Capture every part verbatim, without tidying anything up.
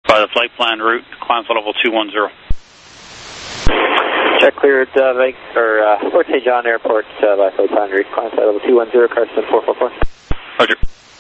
By the flight plan route, climb flight level two one zero. Check cleared, uh, Vegas, or, uh, Fort Saint John Airport, uh, by flight plan route, climb flight level two one zero, Carson four four four. Roger.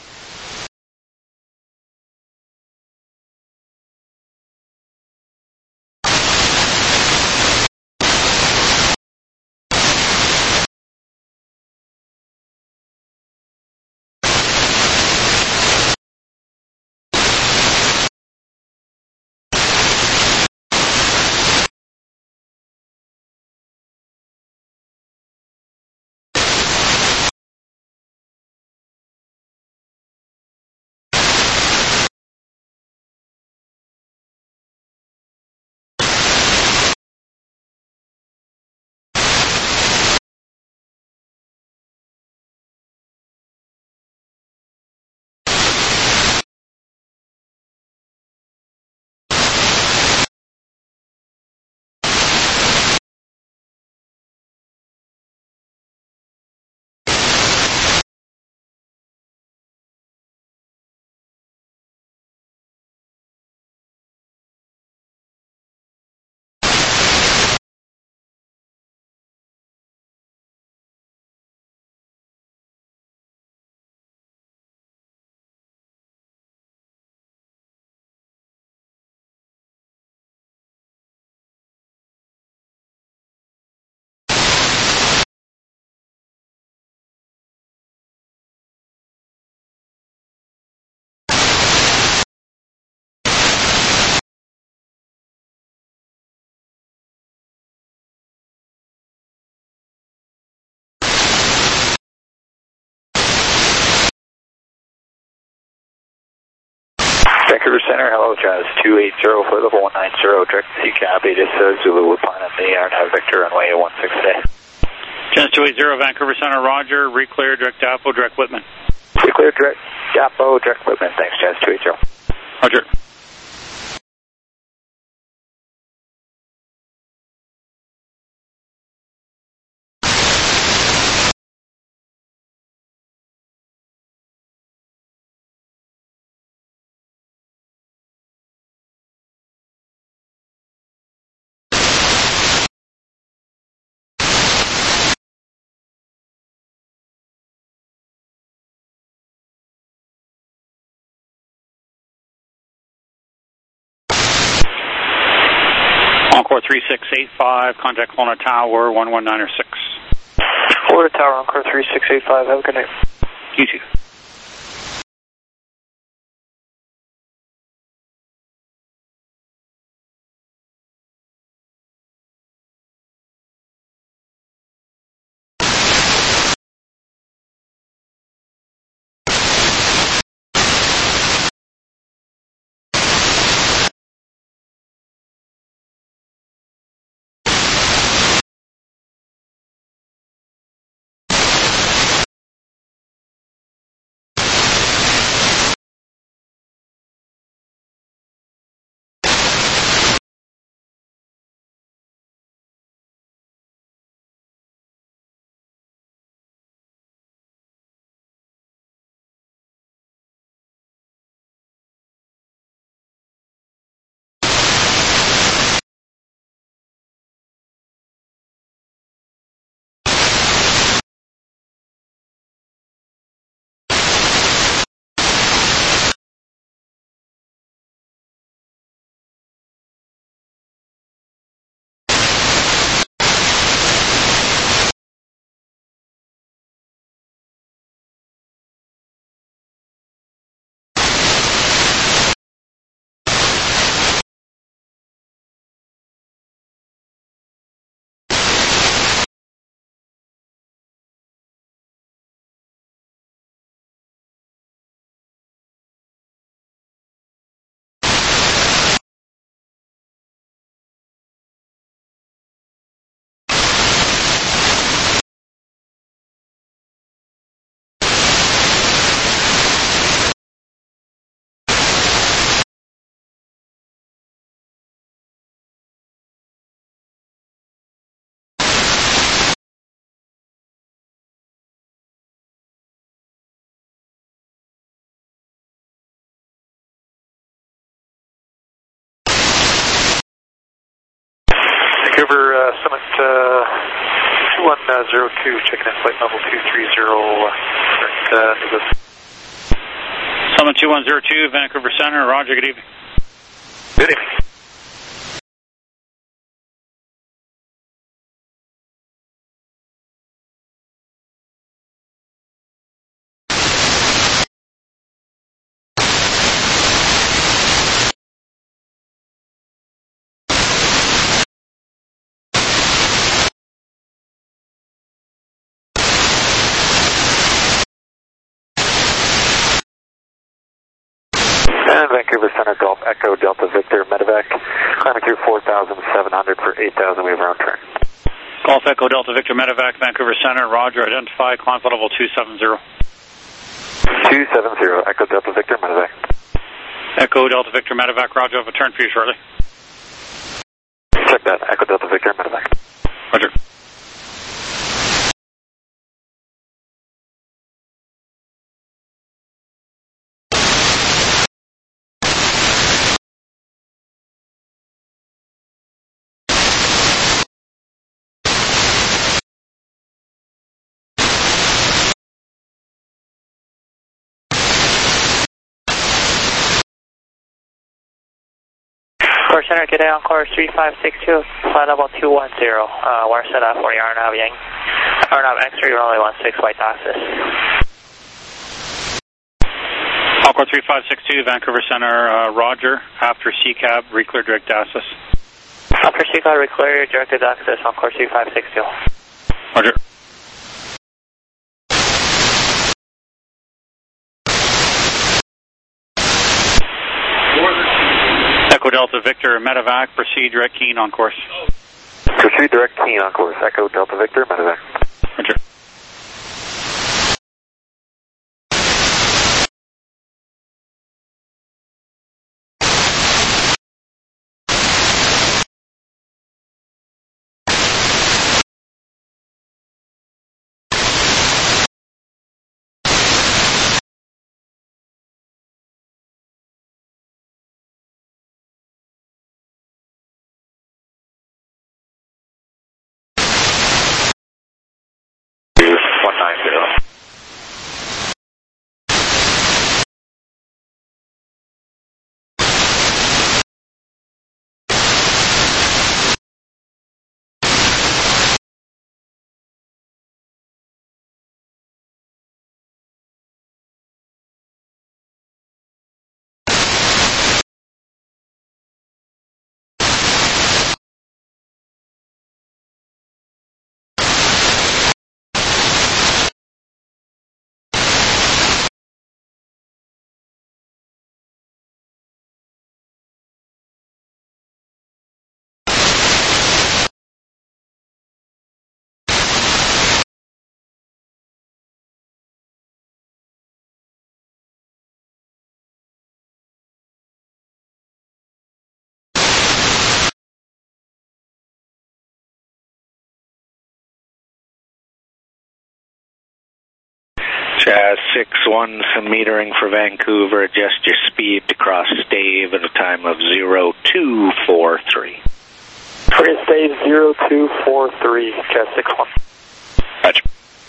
Vancouver Center, hello, Jazz two eight zero, flight level one nine zero, direct C cab, it is uh, Zulu, we're planning the R N A V Victor runway one six today. Jazz two eight zero, Vancouver Center, roger, re-clear, direct D A P O, direct Whitman. Re-clear, direct D A P O, direct Whitman, thanks, Jazz two eight zero. Roger. Encore three six eight five, contact Kelowna Tower, one one nine six. Florida Tower, Encore three six eight five, have a good night. You too. Vancouver, uh, Summit uh, two one zero two, checking in flight level two three zero. Uh, Summit two one zero two, Vancouver Center, roger, good evening. Good evening. And Vancouver Center, Golf Echo, Delta Victor, Medevac, climbing through four thousand seven hundred for eight thousand, we have round turn. Golf Echo, Delta Victor, Medevac, Vancouver Center, roger, identify, climb flight level two seven zero. two seven zero, Echo, Delta Victor, Medevac. Echo, Delta Victor, Medevac, roger, I'll have a turn for you shortly. Check that, Echo, Delta Victor, Medevac. Roger. Course Center, good day on course three five six two, flight level two one zero. Uh, we're set up for the R N A V Yang. R N A V X-ray runway one six, white access. Encore three five six two, Vancouver Center, uh, roger, after C CAB, reclear direct access. After C CAB, reclear directed access on course three five six two. Roger. Echo Delta Victor, Medevac, proceed direct keen on course. Proceed direct keen on course, Echo Delta Victor, Medevac. Roger. one nine zero. Jazz six one, some metering for Vancouver, adjust your speed to cross stave at a time of zero two four three. Clear stave zero two four three, Jazz six one. Roger.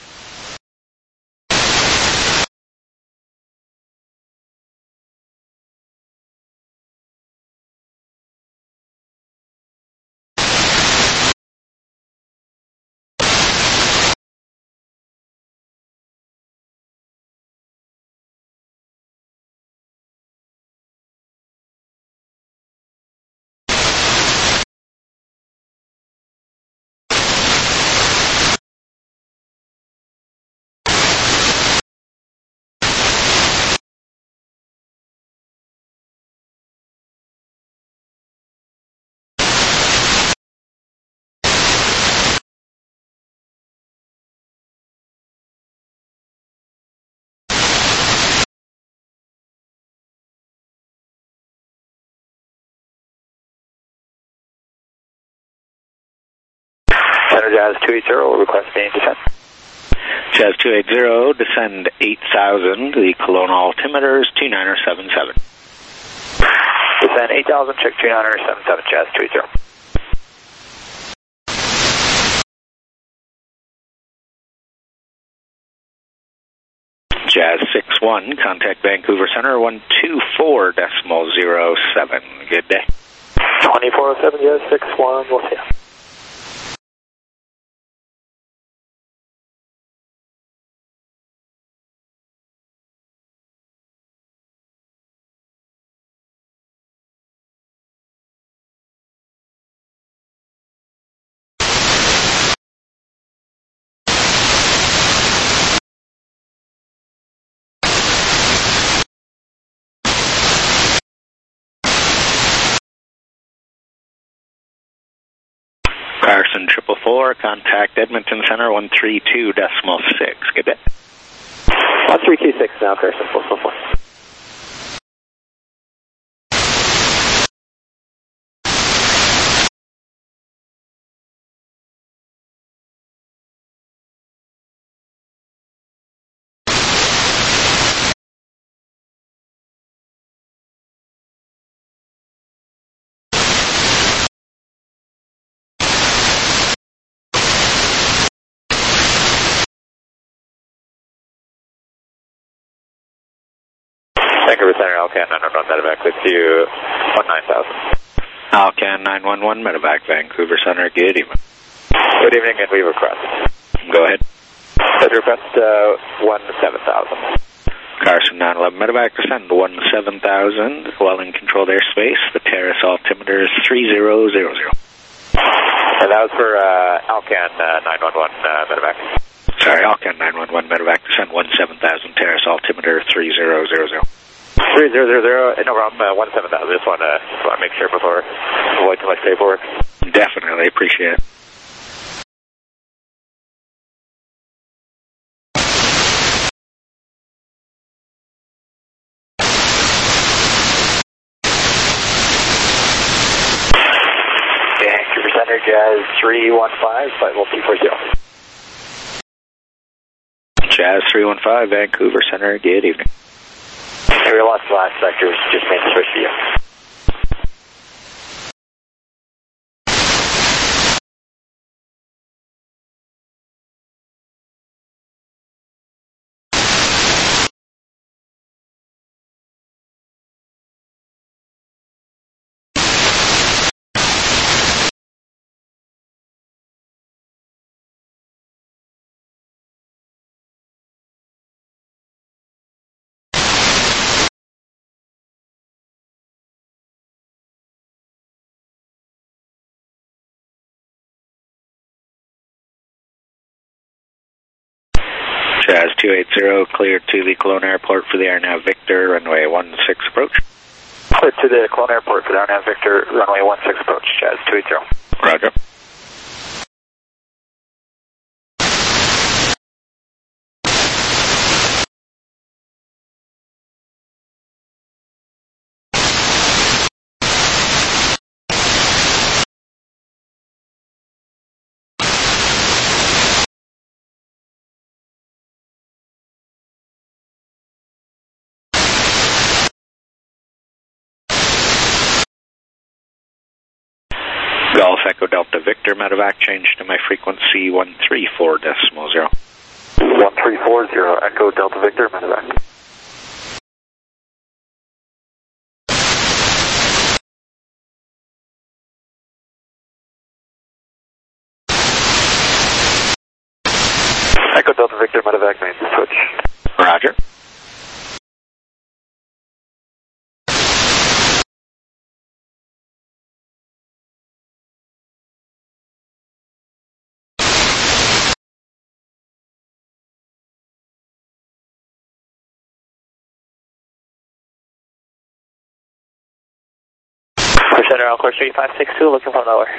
Center Jazz two eighty, request main descent. Jazz two eighty, descend eight thousand, the Kelowna altimeter is two nine seven seven. Descend eight thousand, check two nine seven seven, Jazz two eighty. one, contact Vancouver Center, one two four decimal zero seven. Good day. twenty-four oh seven, Jazz six one, we'll see you. Carson triple four, contact Edmonton Center, one three two decimal six. Good day. one three two six now, Carson, four four four. Vancouver Center, Alcan nine one one medevac with you, one nine thousand. Alcan nine one one medevac, Vancouver Center, good evening. Good evening, and we request. Go ahead. Let's request uh, one seven thousand. Carson nine eleven medevac, descend one seven thousand, while in controlled airspace, the terrace altimeter is three zero zero zero. And that was for uh, Alcan uh, nine one one uh, medevac. Sorry, Alcan nine one one medevac, descend one seven thousand, terrace altimeter three zero zero zero. three zero zero zero, no problem, uh, one seven thousand. Just want to just want to make sure before avoid too much paperwork. Definitely, appreciate it. Vancouver Center, Jazz three one five, flight level two four zero. Jazz three one five, Vancouver Center, good evening. Hey, we lost the last sector, just made the switch to you. Jazz two eight zero, cleared to the Cologne Airport for the AirNav Victor, runway one six approach. Cleared to the Cologne Airport for the AirNav Victor, runway one six approach, Jazz two eight zero. Roger. Golf Echo Delta Victor medevac, change to my frequency one three four decimal zero. one three four zero, Echo Delta Victor medevac. Echo Delta Victor medevac, main switch. Roger. Center, Encore three five six two, looking for lower.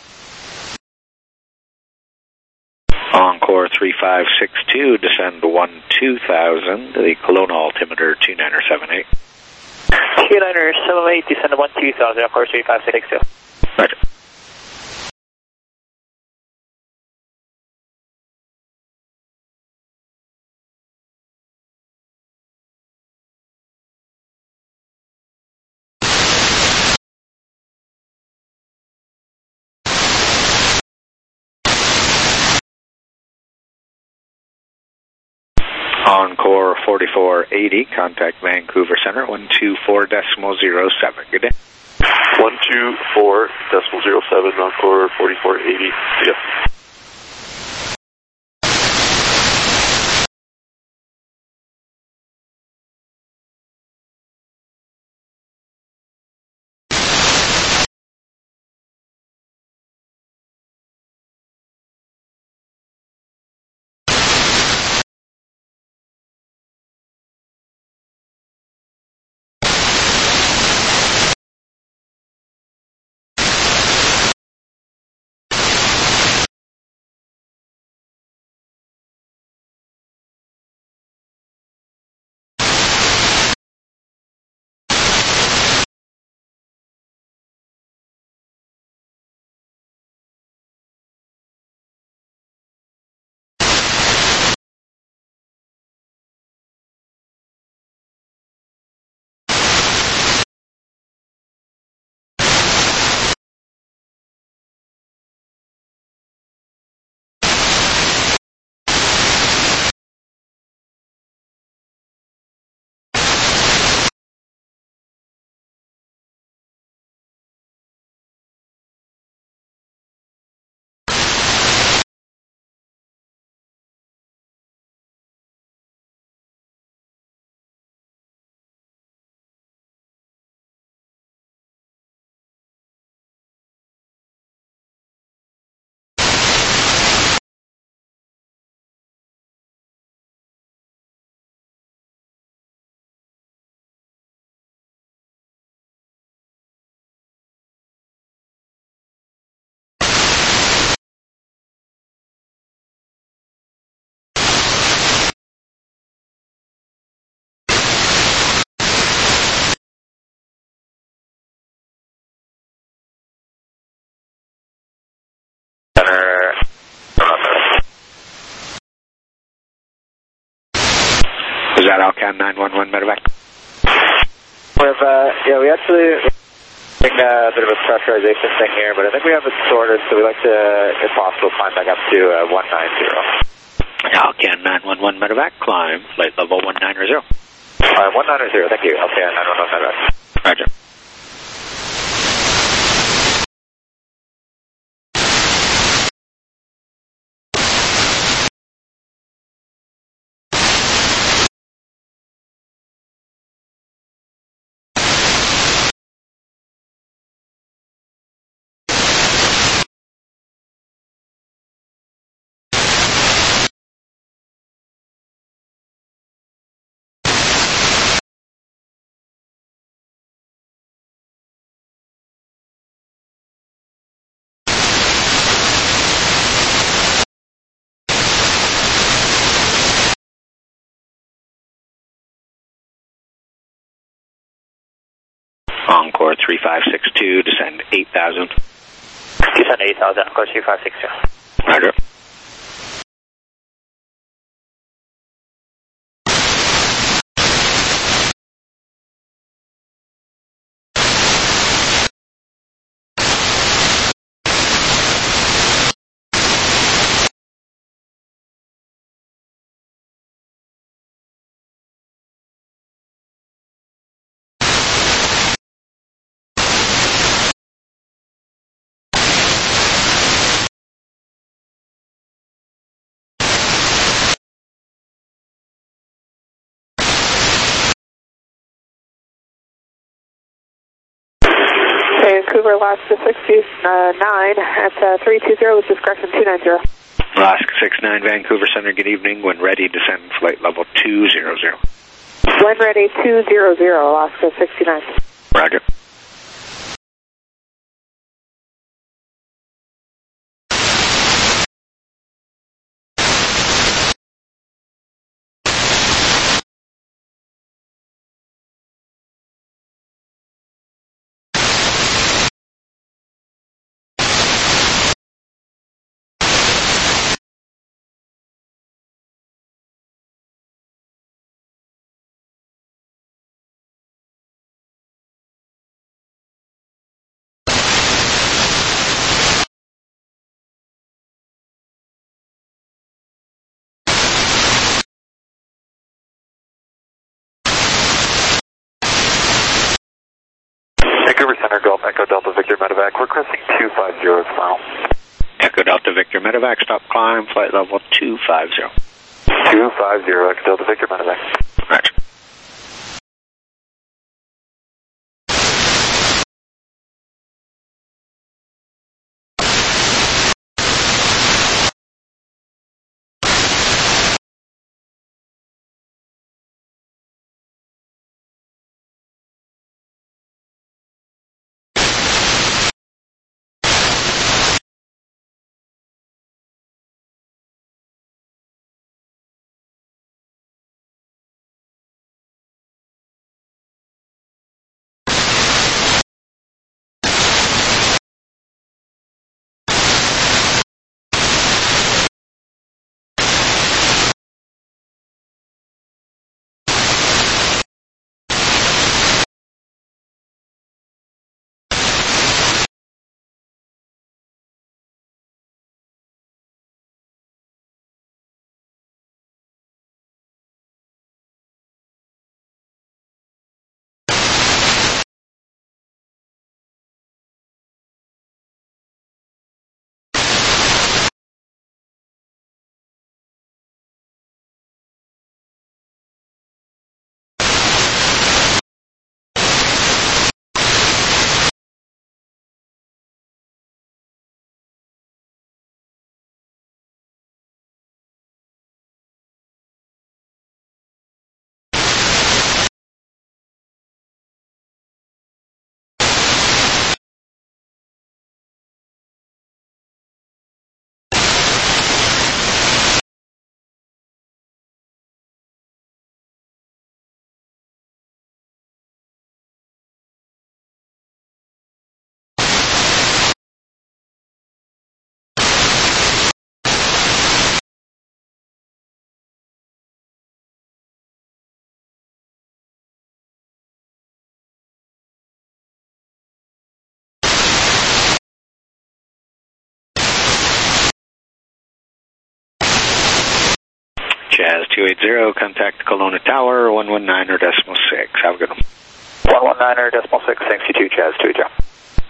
Encore three five six two, descend one two thousand, the Cologne altimeter two nine seven eight. two nine seven eight, descend one two thousand, Encore three five six two. Roger. Encore forty-four eighty, contact Vancouver Center, one two four decimal zero seven. Good day. one two four decimal zero seven, Encore forty-four eighty. See ya. Is that Alcan nine one one medevac? We have, uh, yeah, we actually think a bit of a pressurization thing here, but I think we have it sorted, so we'd like to, if possible, climb back up to uh, one nine zero. Alcan nine one one medevac, climb flight level one nine zero. Alright, one nine zero, thank you. Alcan nine one one medevac. Roger. Encore three five six two, descend eight thousand. Descend eight thousand, Encore three five six two. Roger. Vancouver, Alaska sixty-nine at uh, three two zero with discretion two nine zero. Alaska six nine, Vancouver Center, good evening. When ready, descend flight level two zero zero. When ready, two zero zero, Alaska sixty-nine. Roger. Vancouver Center, Golf Echo Delta Victor Medevac, requesting two five zero tomorrow. Echo Delta Victor Medevac, stop climb, flight level two five zero. two five zero, Echo Delta Victor Medevac. Roger. Jazz two eight zero, contact Kelowna Tower, one one nine or decimal six. Have a good one. one one nine or decimal six, thanks you two, Jazz two eight zero.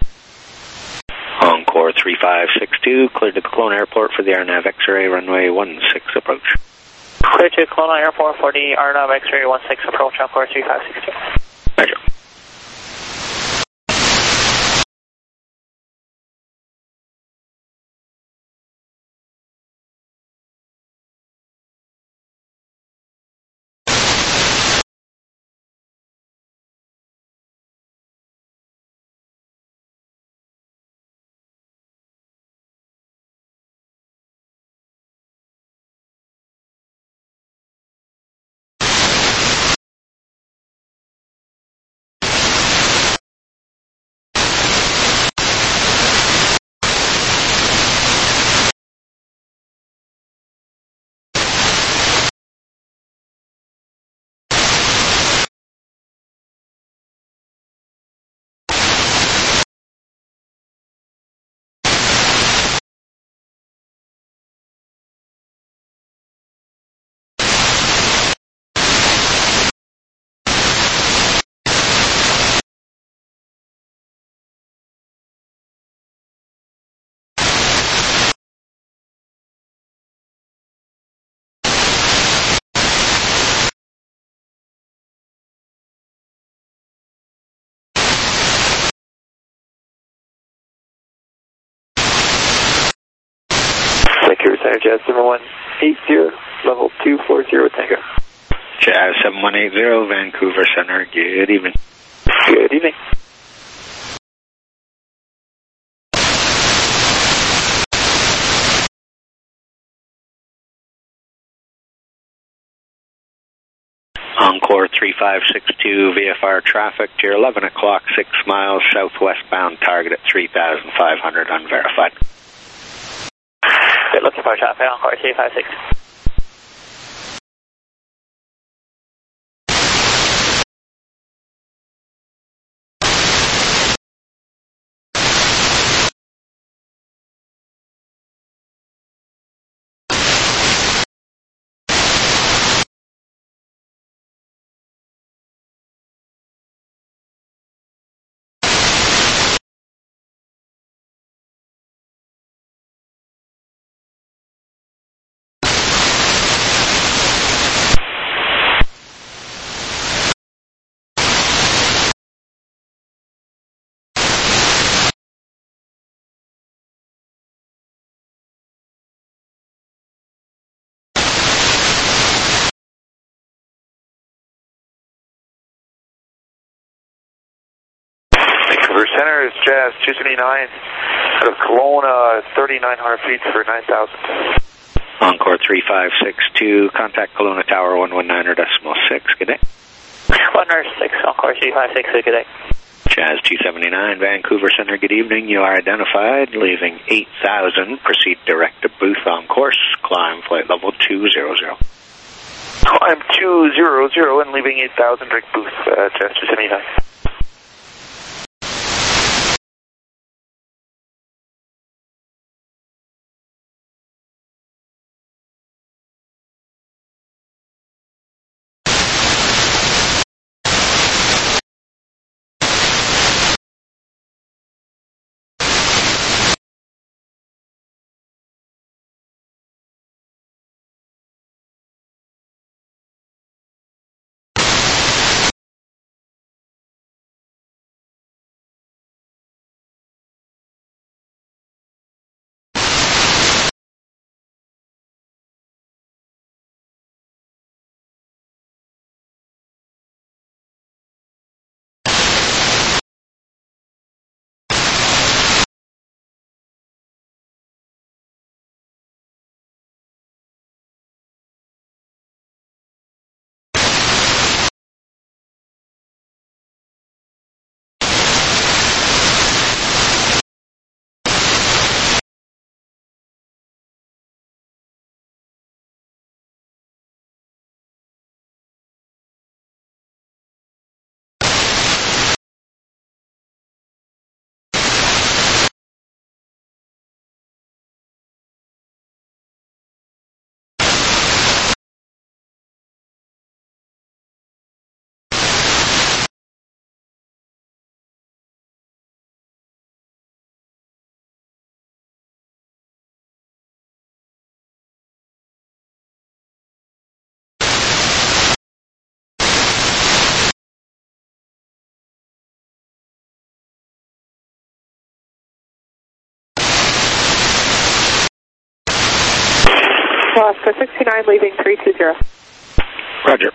Encore three five six two, cleared to Kelowna Airport for the R N A V X-ray, runway one six approach. Clear to Kelowna Airport for the R N A V X-ray one six approach, Encore three five six two. Roger. Vancouver Center, Jazz seven one eight zero, level two four zero Tango. Jazz seven one eight zero, Vancouver Center, good evening. Good evening. Encore three five six two, V F R traffic to your eleven o'clock, six miles southwestbound, target at three thousand five hundred, unverified. Good looking for traffic, Encore three five six. Here's Jazz two seventy-nine out of Kelowna, thirty-nine hundred feet for nine thousand. Encore three five six two, contact Kelowna Tower one one nine decimal six, good day. one nine six, Encore three five six, good day. Jazz two seventy-nine, Vancouver Center, good evening. You are identified, leaving eight thousand. Proceed direct to booth on course. Climb flight level two hundred. Climb two hundred and leaving eight thousand, direct booth, uh, Jazz two seventy-nine. Alaska sixty-nine, leaving three two zero. Roger.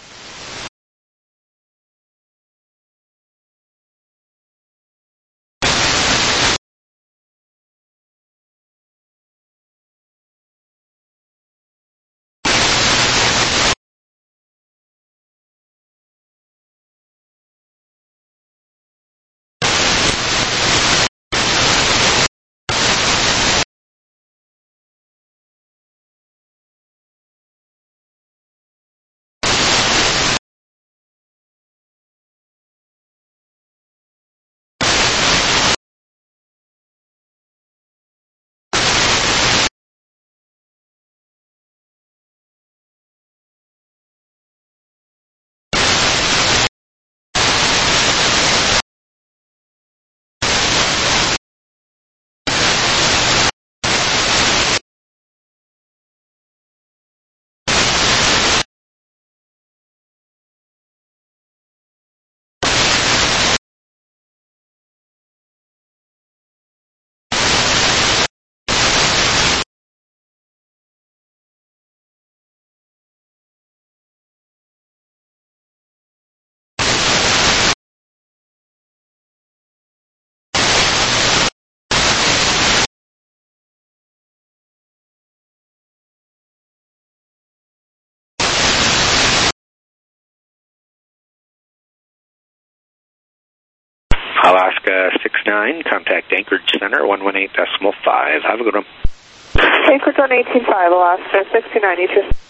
Alaska six nine, contact Anchorage Center one one eight decimal five. Have a good one. Anchorage one eighteen five, Alaska sixty-nine, you just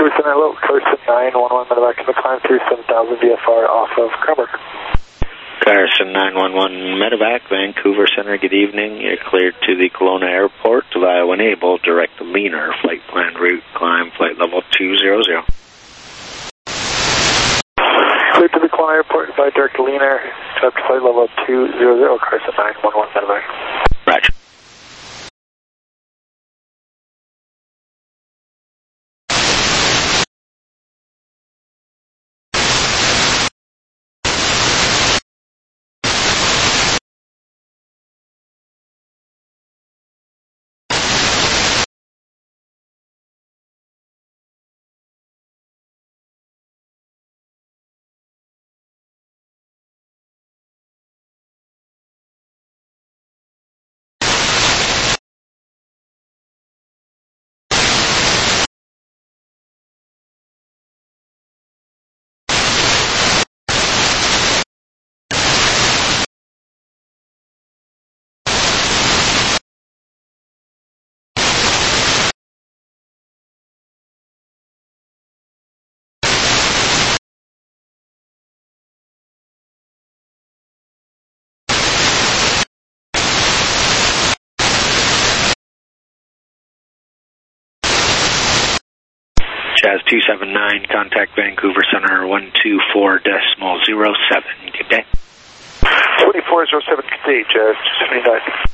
Vancouver Center, hello. Carson nine one one, medevac to the climb through seven thousand V F R off of Cranbrook. Carson nine one one, medevac, Vancouver Center, good evening. You're cleared to the Kelowna Airport via when able, direct leaner, flight plan route, climb flight level two zero zero. Cleared to the Kelowna Airport via direct leaner, up to flight level two zero zero, Carson nine one one, medevac. Roger. Jazz two seven nine, contact Vancouver Center one two four decimal zero seven. Good day. twenty-four zero seven, good day, Jazz two seventy-nine.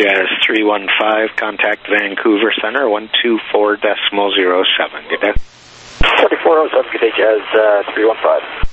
Jazz three one five, contact Vancouver Center, one two four decimal zero seven. Good day. forty-four oh seven, good day, Jazz uh, three one five.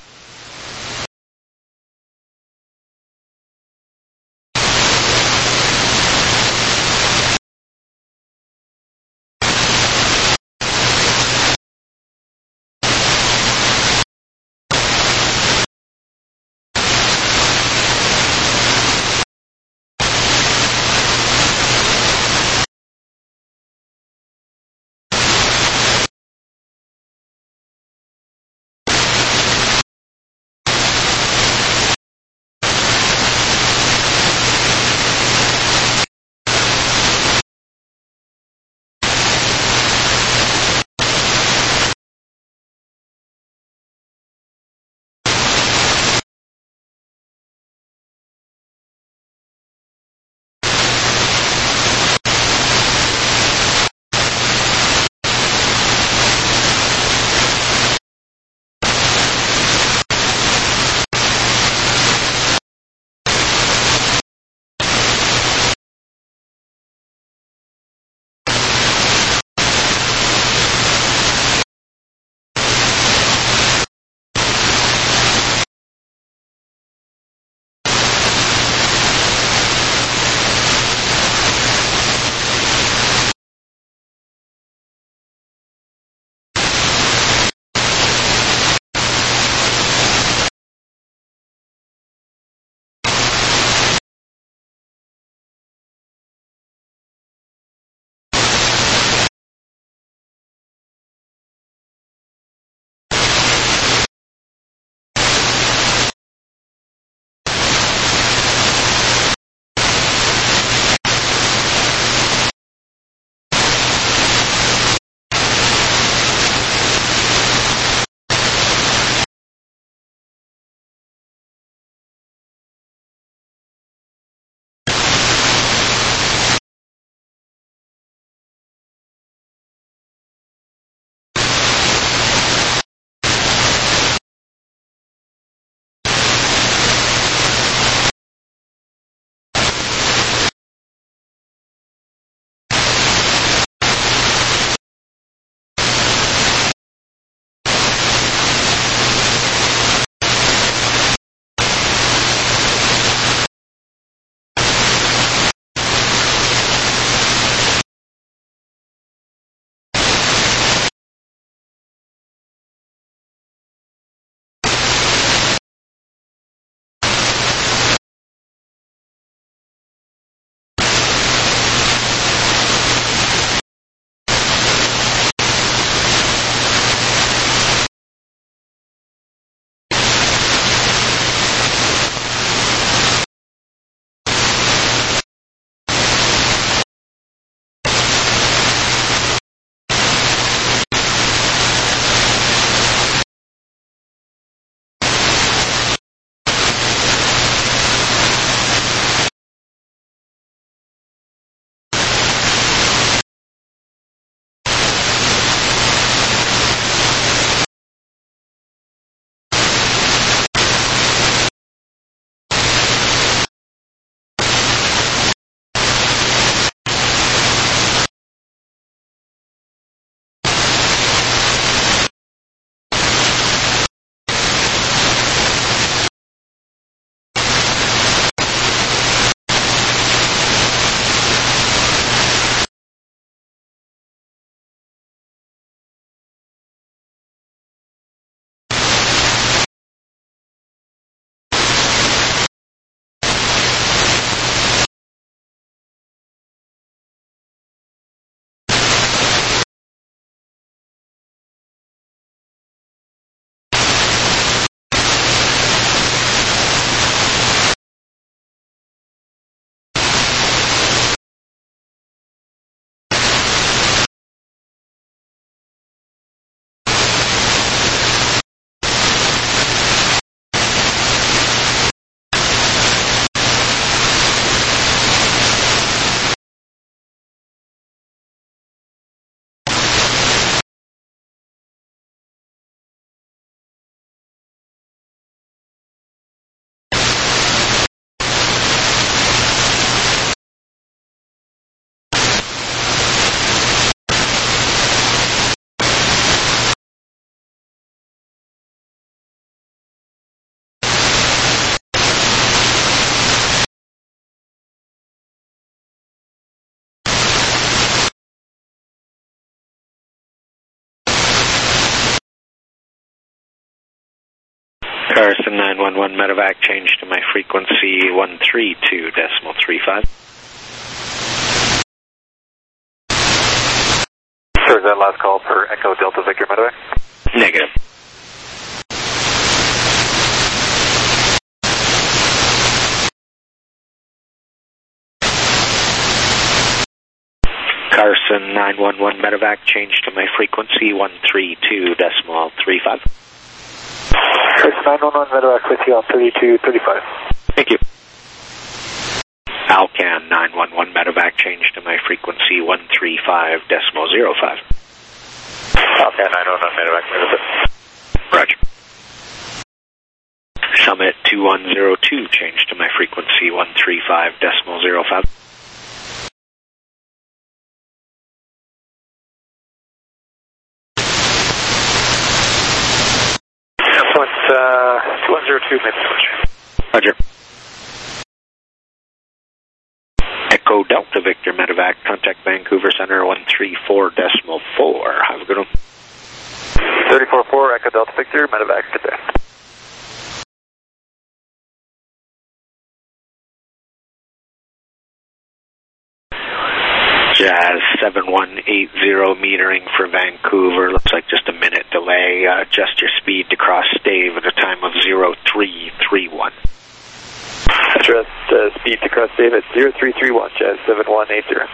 Carson nine one one medevac, change to my frequency one three two decimal three five. Sir, is that last call per Echo Delta Victor medevac? Negative. Carson nine one one medevac, change to my frequency one three two decimal three five. Carson nine one one medevac with you on thirty-two thirty-five. Thank you. Alcan nine one one medevac, change to my frequency one three five decimal zero five. Alcan nine one one medevac, medevac. Roger. Summit two one zero two, change to my frequency one three five decimal zero five. Uh, two one zero two, maybe switch. Roger. Echo Delta Victor medevac, contact Vancouver Center one three four decimal four. Have a good one. thirty-four four, Echo Delta Victor, medevac, good day. Jazz seven one eight zero, metering for Vancouver. Looks like just a minute delay. Uh, adjust your speed to cross Stave at a time of zero three three one. Adjust uh, speed to cross Stave at zero three three one, Jazz seven one eight zero.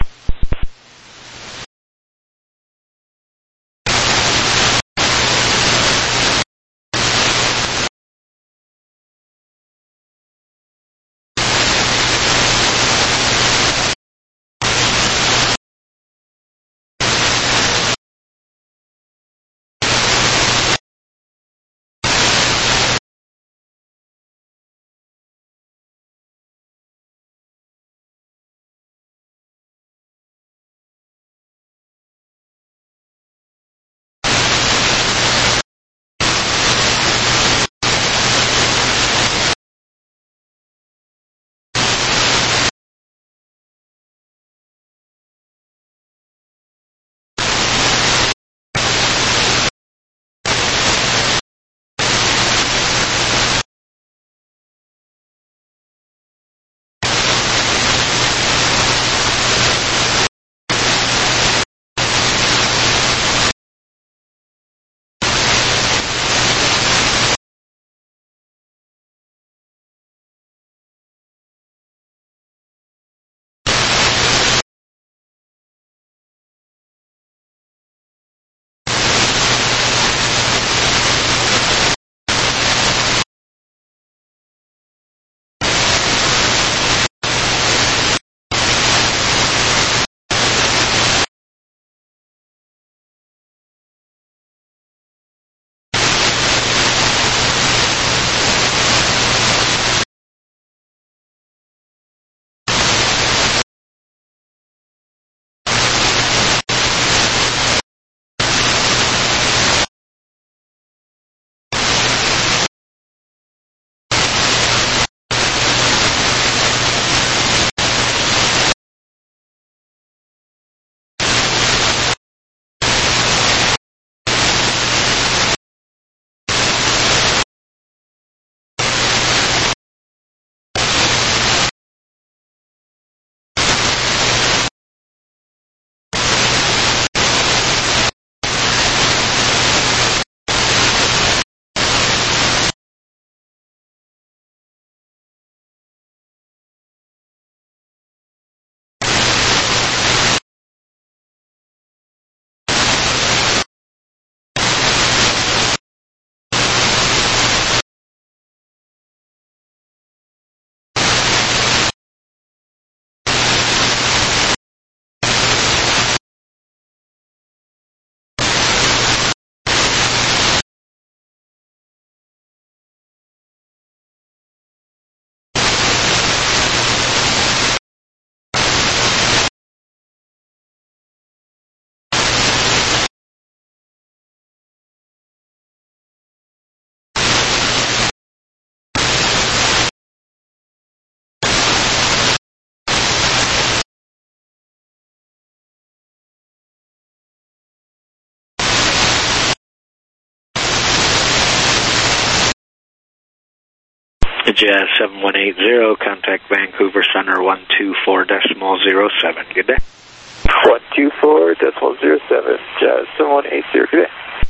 Jazz seven one eight zero, contact Vancouver Center one two four decimal zero seven. Good day. one two four decimal zero seven, Jazz seven one eight zero, good day.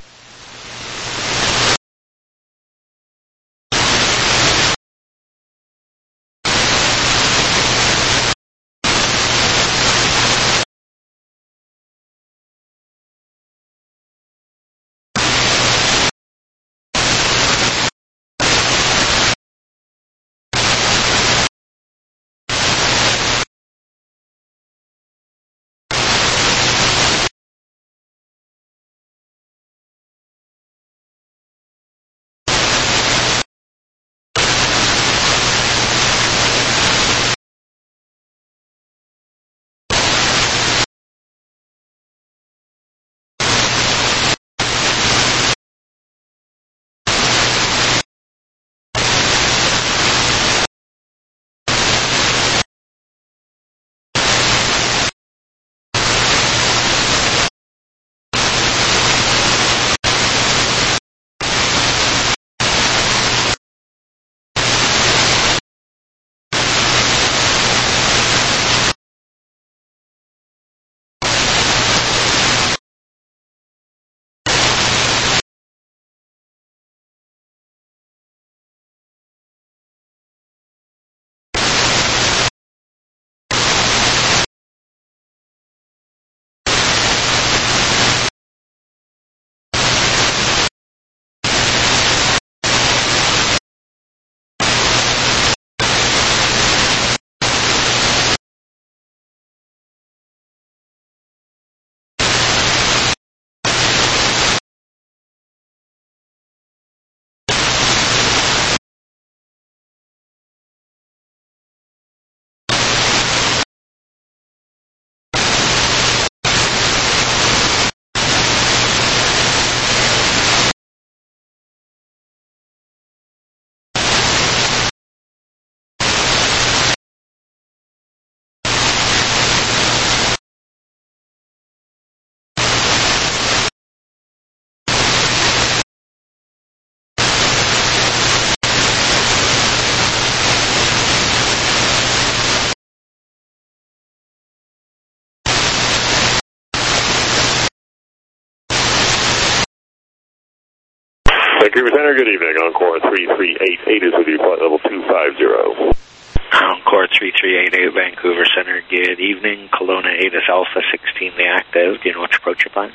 Vancouver Center, good evening. Encore three three eight eight is with you, flight level two five zero. Encore three three eight eight, Vancouver Center, good evening. Kelowna eight is Alpha sixteen, the active. Do you know which approach you're flying?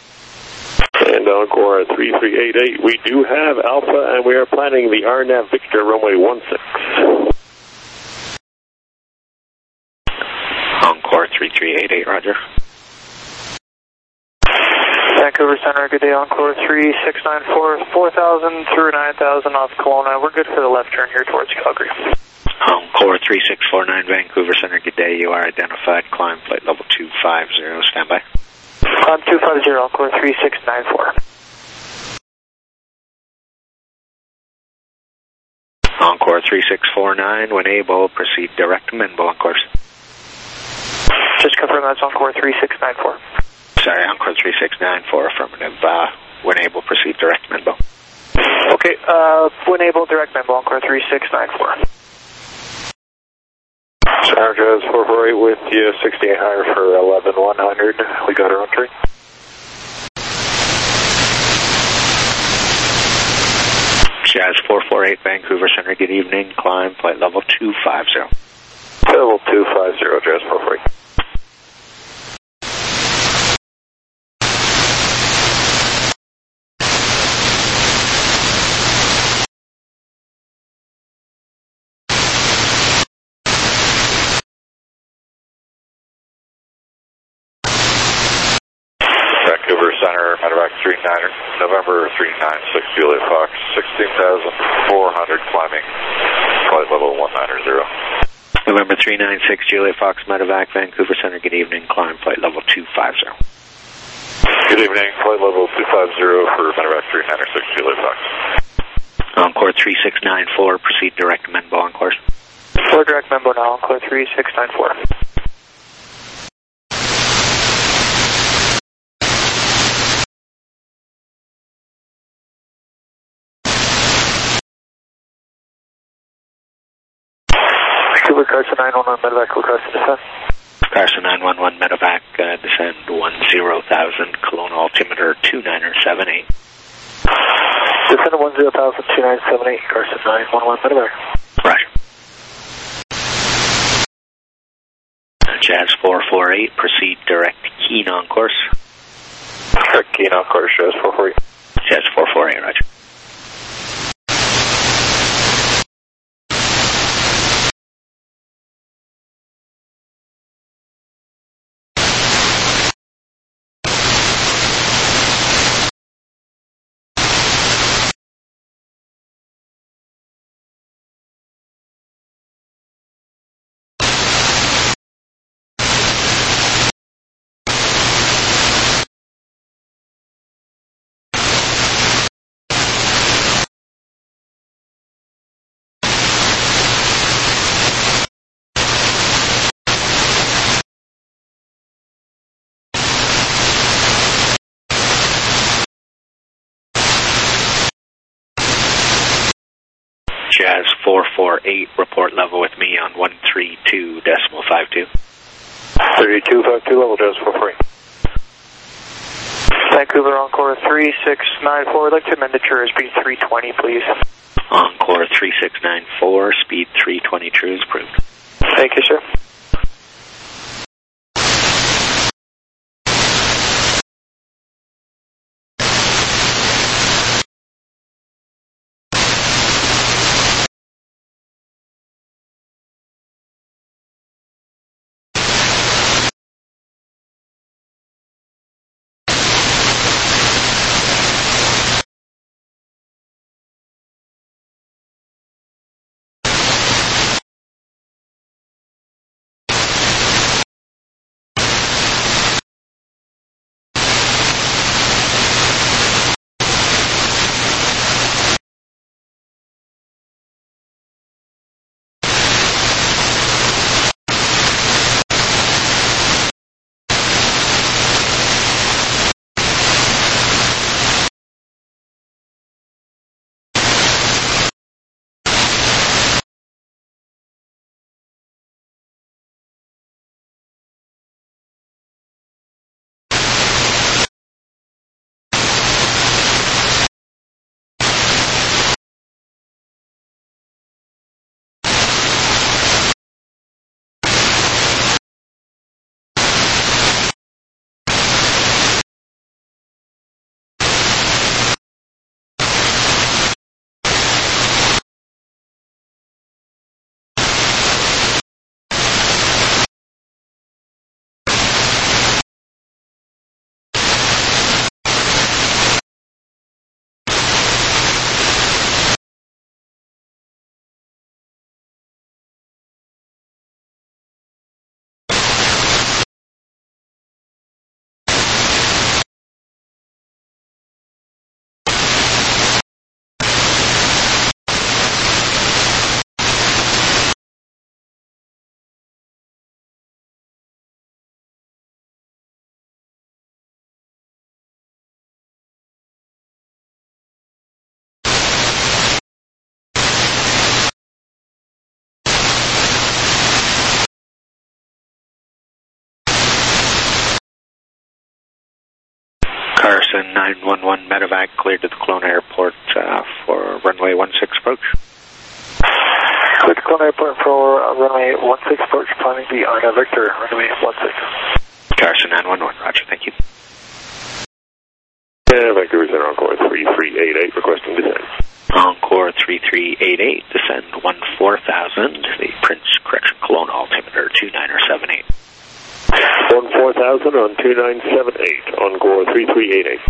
And Encore three three eight eight, we do have Alpha, and we are planning the R N A V Victor runway one six. Encore three three eight eight, roger. Vancouver Center, good day, Encore three six nine four, four thousand through nine thousand off Kelowna. We're good for the left turn here towards Calgary. Encore three six four nine, Vancouver Center, good day. You are identified. Climb flight level two five zero. Stand by. Climb two five zero, Encore three six nine four. Encore three six four nine, when able, proceed direct to Minbo, Encore. Just confirm that's Encore three six nine four. Sorry, Encore three six nine four, affirmative. Uh, when able, proceed direct to Minbo. Okay, uh, when able, direct Minbo, Encore three six nine four. Center Jazz four four eight with you, sixty-eight higher for eleven one hundred. We got our entry. Jazz four four eight, Vancouver Center, good evening. Climb flight level two five zero. Level two five zero, Jazz four four eight. Vancouver Center, medevac three nine, November three nine six, Juliet Fox, sixteen thousand four hundred, climbing flight level one nine zero. November three nine six, Juliet Fox, medevac, Vancouver Center, good evening. Climb flight level two five zero. Good evening, flight level two five zero for medevac three nine six, Juliet Fox. Encore three six nine four, proceed direct to Minbo, Encore. Four direct Minbo now, Encore three six nine four. Vancouver, Carson nine one one medevac request to descend. Carson nine one one medevac, uh, descend one zero thousand, Kelowna altimeter two niner seven eight. Descend to one zero thousand, two nine seven eight, Carson nine one one medevac. Roger. Uh, Jazz four four eight, proceed direct keen on course. Direct keen on course, Jazz four four eight. Jazz four four eight, roger. Jazz four four eight, report level with me on one three two decimal five two. thirty-two five two, level Jazz four four eight. Vancouver, Encore three six nine four, I'd like to amend the tour speed three twenty, please. Encore three six nine four, speed three twenty, true is approved. Thank you, sir. Carson nine one one medevac, cleared to the Kelowna Airport uh, for runway one six approach. Cleared to Kelowna Airport for uh, runway one six approach, climbing the Arna Victor, runway one six. Carson nine one one, roger, thank you. And Vancouver Center, Encore three three eight eight, requesting descent. Encore three three eight eight, descend one four thousand, the Prince Correction Kelowna altimeter two niner seven eight. one four thousand on two nine seven eight, Encore three three eight eight.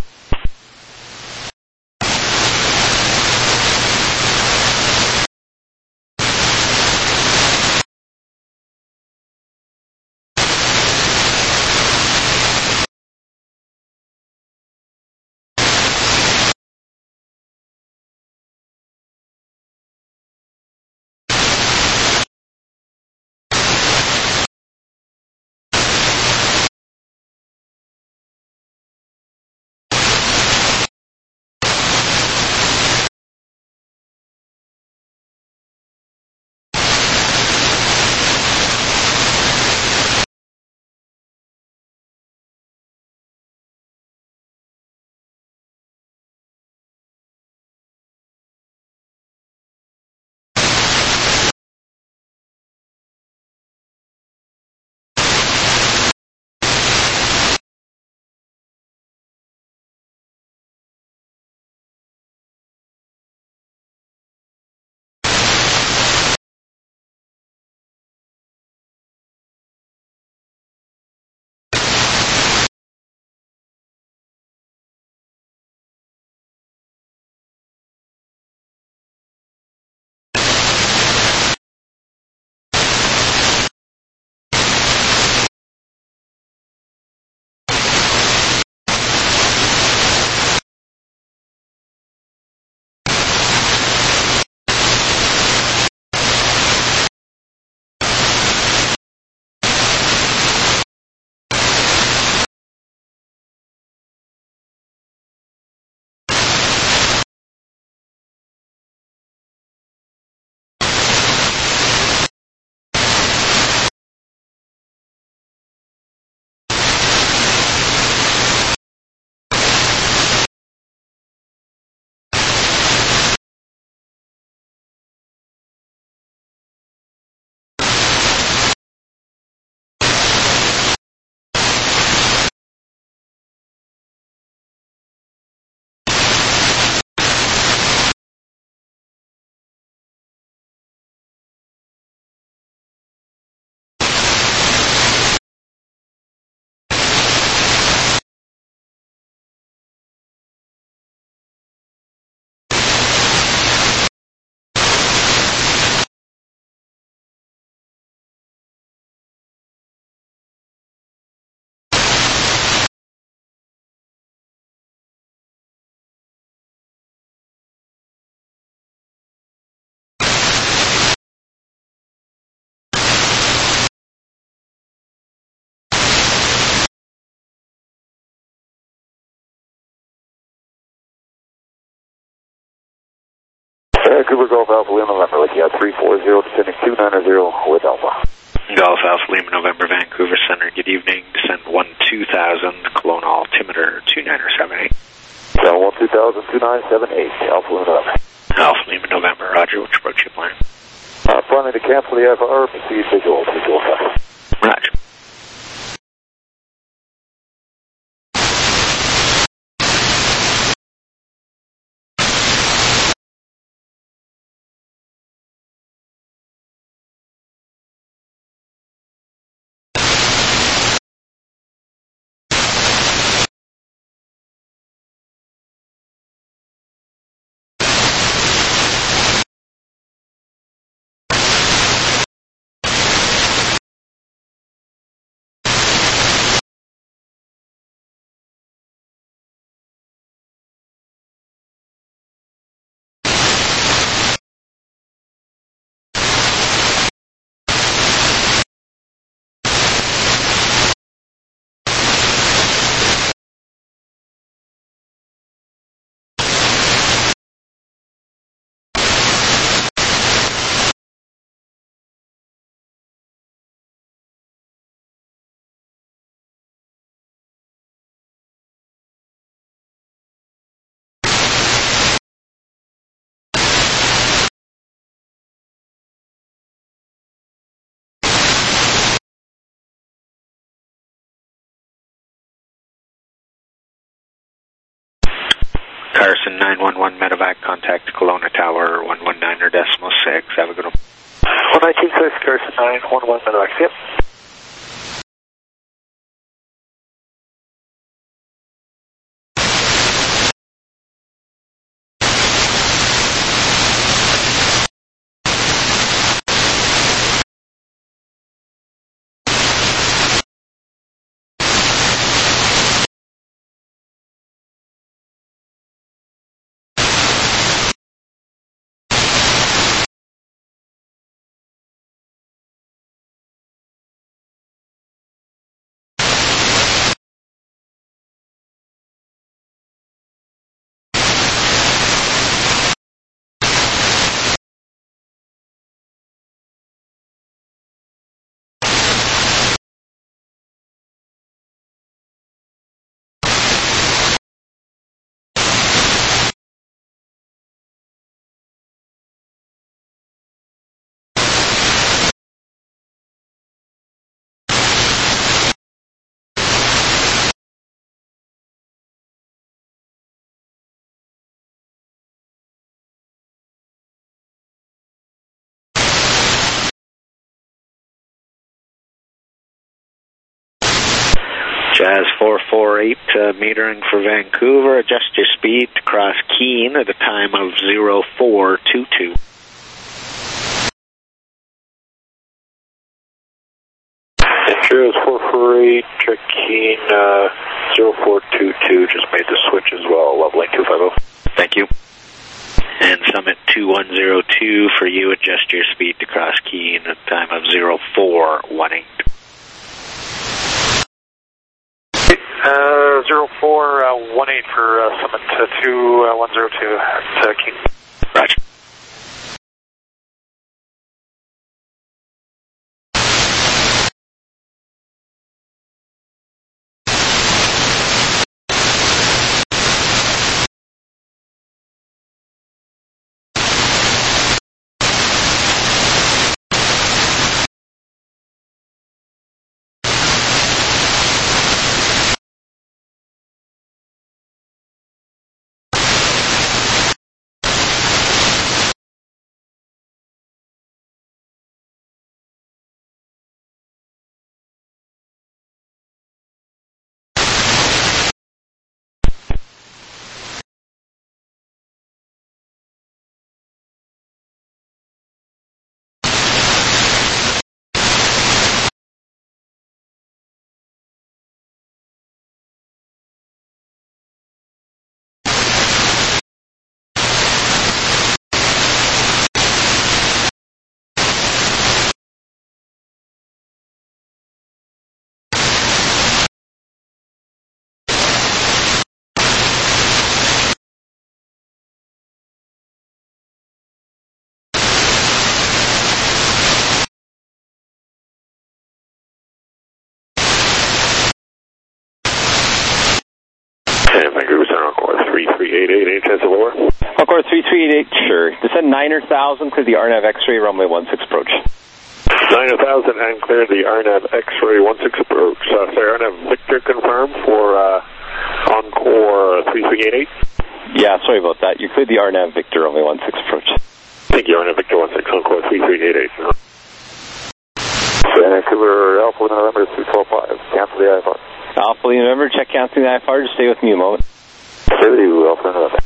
Vancouver Golf Alpha Lima November with you at three four zero, descending two nine zero with Alpha. Golf Alpha Lima November Vancouver Center, good evening, descend one two thousand, Kelowna altimeter two nine seven eight. Down one two thousand, two nine seven eight, Alpha Lima November. Alpha Lima November, roger, which approach you plan? Uh, planning to cancel the F R, proceed visual, visual five. Roger. Carson nine one one Medevac, contact Kelowna Tower one one nine or decimal six. Have a good one. one nine two six, Carson nine one one Medevac, yep. Jazz four four eight, uh, metering for Vancouver. Adjust your speed to cross Keene at a time of zero four two two. Jazz four four eight, check Keene, uh, zero four two two. Just made the switch as well. Leveling two five zero. Thank you. And Summit two one zero two for you. Adjust your speed to cross Keene at a time of zero four one eight. Uh, zero four one eight for uh, Summit uh, two one zero two at uh, Keene. Roger. Vancouver Center, Encore three three eight eight, any chance of lower? Encore three three eight eight, sure. Descend nine thousand, clear the R N A V X-ray, runway one six approach. nine thousand and clear the R N A V X-ray one six approach. Uh, sorry, R N A V Victor confirmed for uh, Encore three three eight eight? Yeah, sorry about that. You cleared the R N A V Victor, runway one six approach. Thank you, R N A V Victor one six, Encore three three eight eight. Vancouver Alpha November two twelve five, cancel the I F R. Alpha November, check canceling the I F R, just stay with me a moment. Stay with you, Alpha November.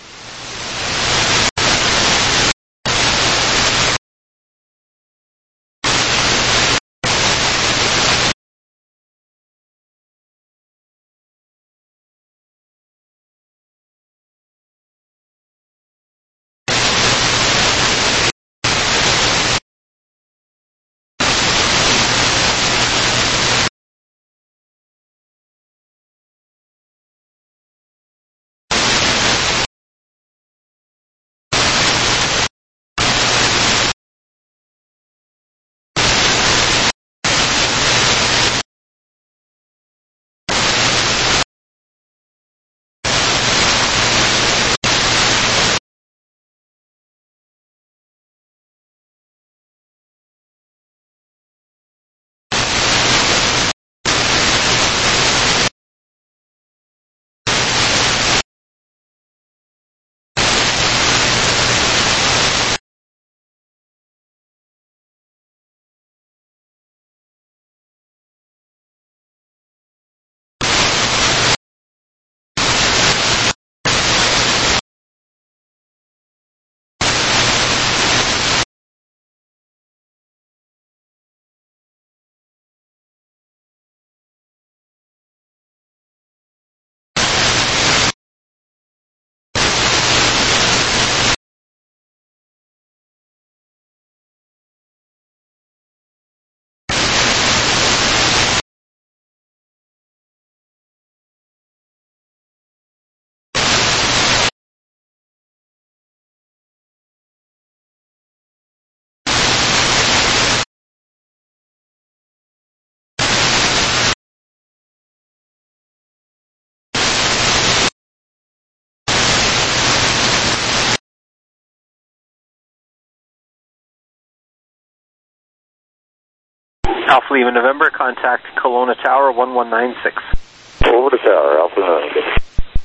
Alpha Lima November, contact Kelowna Tower one one nine six. Over to Tower, Alpha November.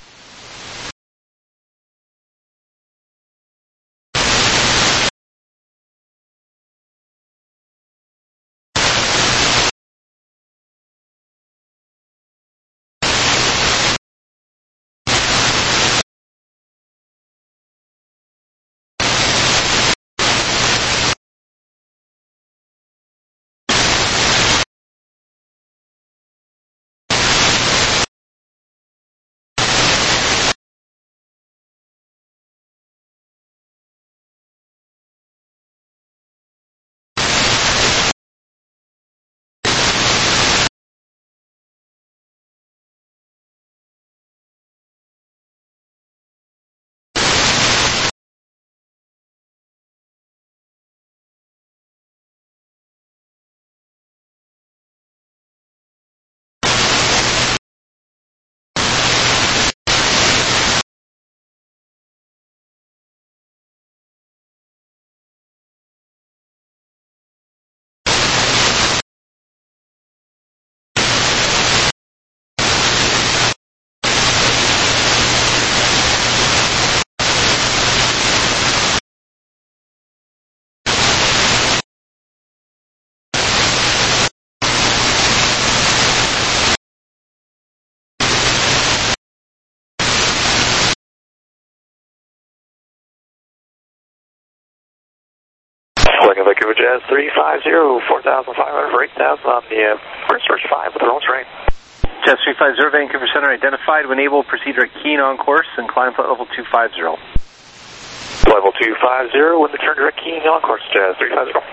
Vancouver Jazz three five zero, four thousand five hundred for eight thousand on the uh, first search five with the wrong train. Jazz three five zero, Vancouver Center identified. When able, proceed direct keen on course and climb flight level two five zero. Level two five zero, with the turn direct keen on course, Jazz three five zero.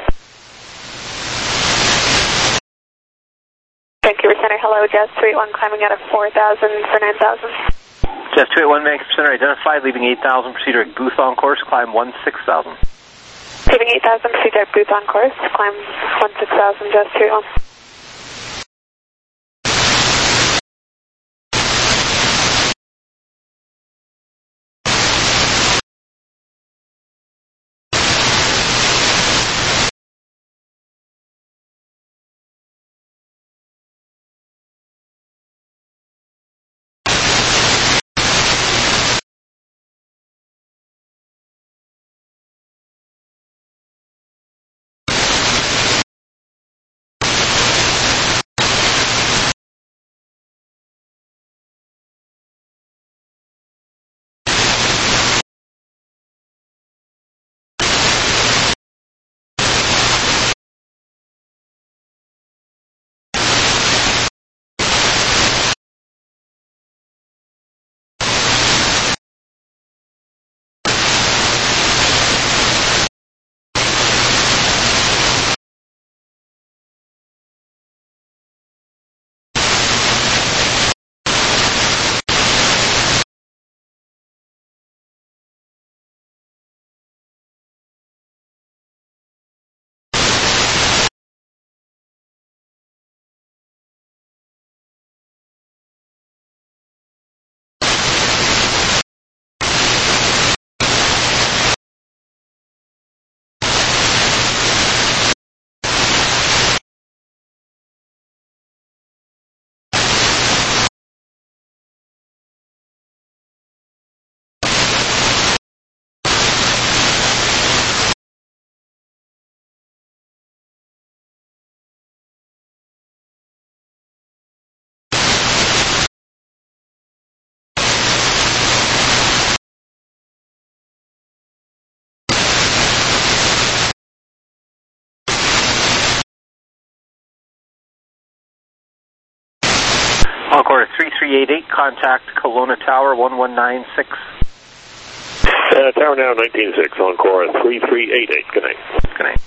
Vancouver Center, hello, Jazz three eight one climbing out of four thousand for nine thousand. Jazz two eight one, Vancouver Center identified, leaving eight thousand, proceed direct booth on course, climb one six thousand. Leaving eight thousand, proceed direct booth on course, climb one six thousand, Jazz two eight one. Encore three three eight eight, contact Kelowna Tower one one nine six. Uh, tower now nineteen six, Encore three three eight eight. Good night. Good night.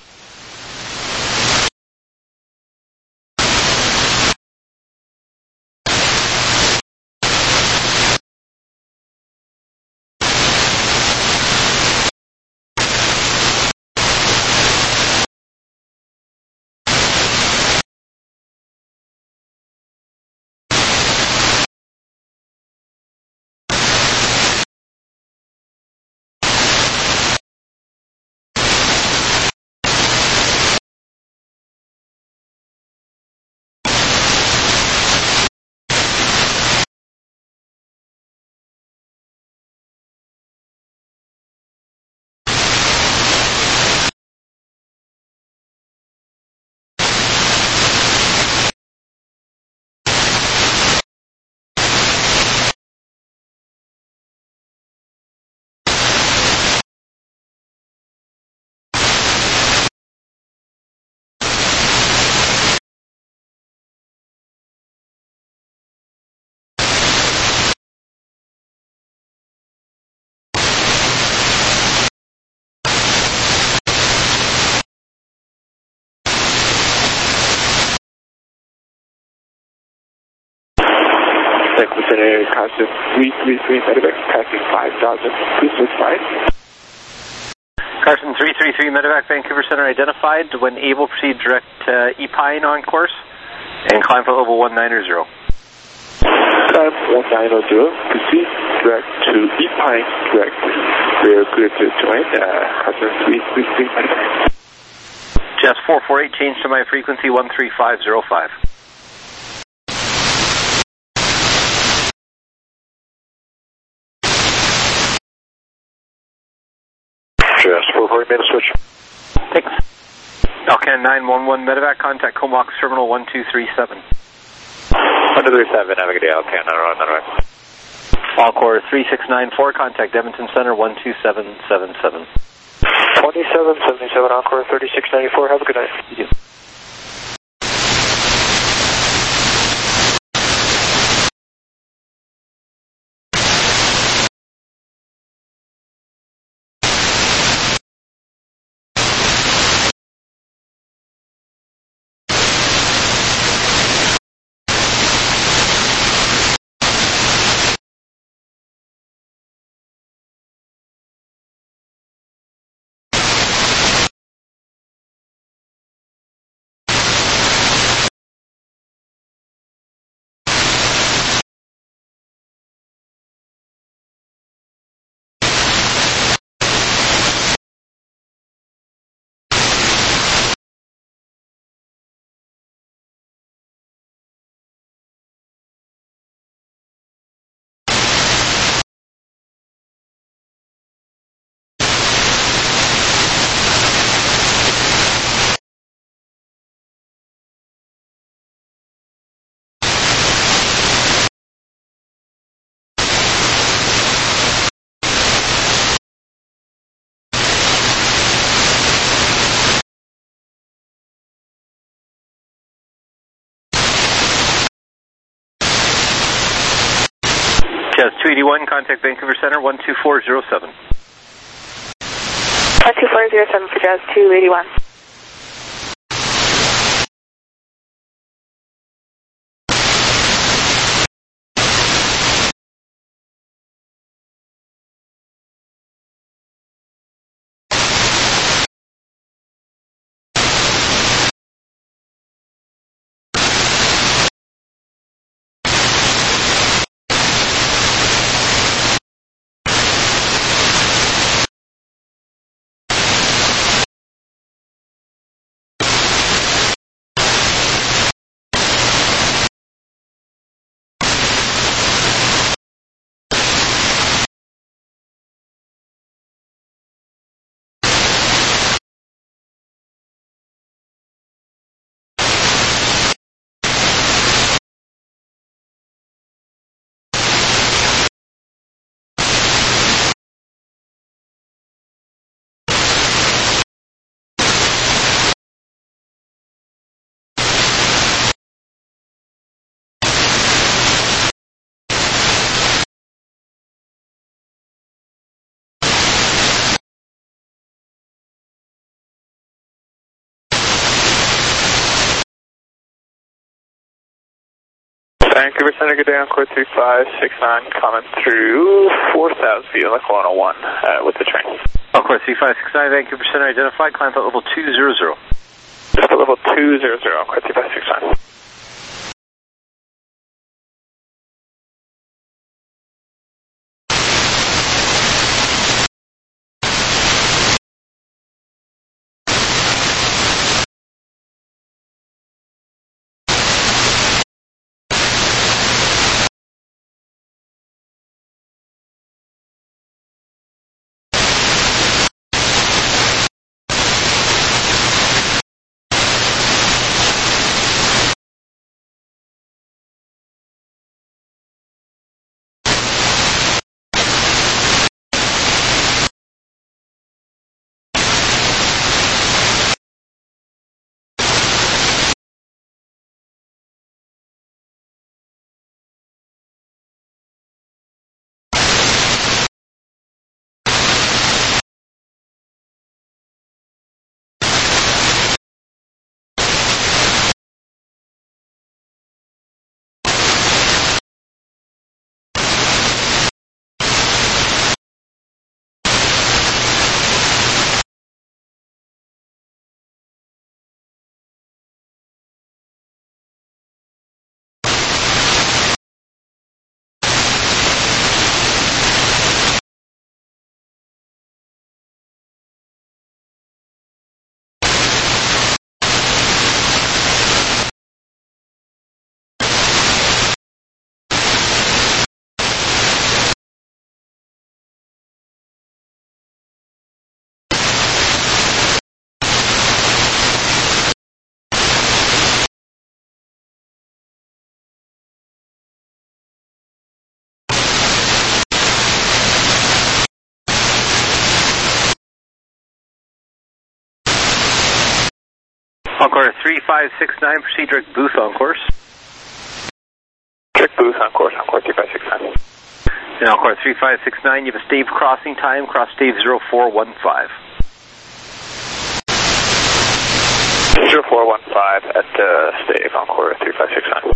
Center, constant three three three, medevac, passing five thousand, two six five. Carson three three three, medevac, Vancouver Center identified. When able, proceed direct to Epine on course and climb flight level one nine zero. Climb one nine zero, proceed direct to Epine, direct. We are clear to join, uh, Carson three three three, medevac. Jazz four four eight, change to my frequency one three five zero five. Jazz four four eight, made a switch. Thanks. Alcan nine one one, medevac, contact Comox Terminal one two three seven. one two three seven, have a good day, Alcan nine one one, medevac. Encore three six nine four, contact Edmonton Center one two seven seven seven. twenty-seven seventy-seven, Encore thirty-six ninety-four, have a good night. You too. Jazz two eighty-one, contact Vancouver Center one two four zero seven. one two four zero seven for Jazz two eighty-one. Vancouver Center, good day, Encore three five six nine, coming through four thousand feet on the Kelowna one uh, with the train. Encore three five six nine, Vancouver Center identified, climb flight level two zero zero. Just at level two zero zero, Encore three five six nine. Encore three five six nine, proceed direct booth on course. Direct booth on course, Encore three five six nine. And Encore three five six nine, you have a stave crossing time, cross stave zero four one five. zero four one five at uh, stave, Encore three five six nine.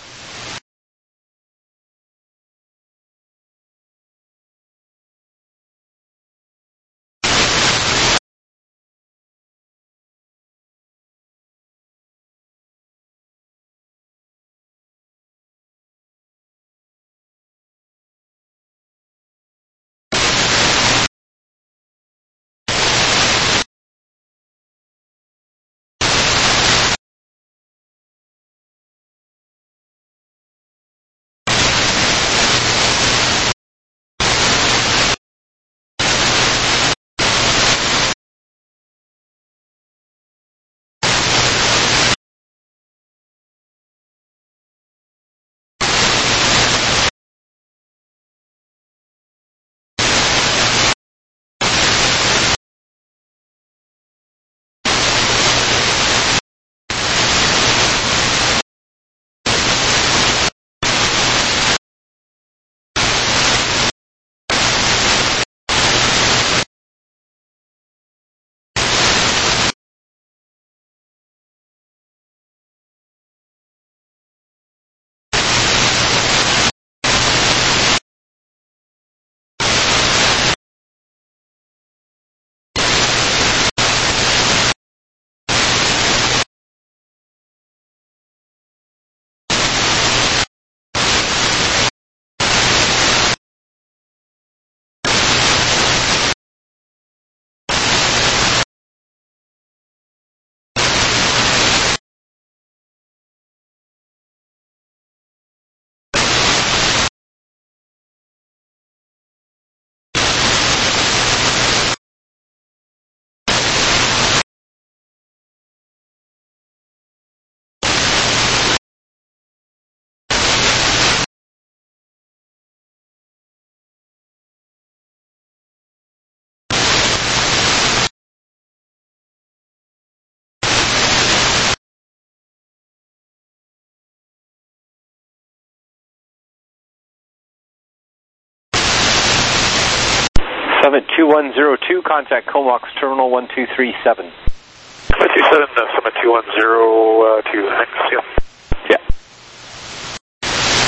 Summit two one zero two, contact Comox Terminal one two three seven. one two seven, uh, Summit two one zero two, thanks, yeah. Yeah.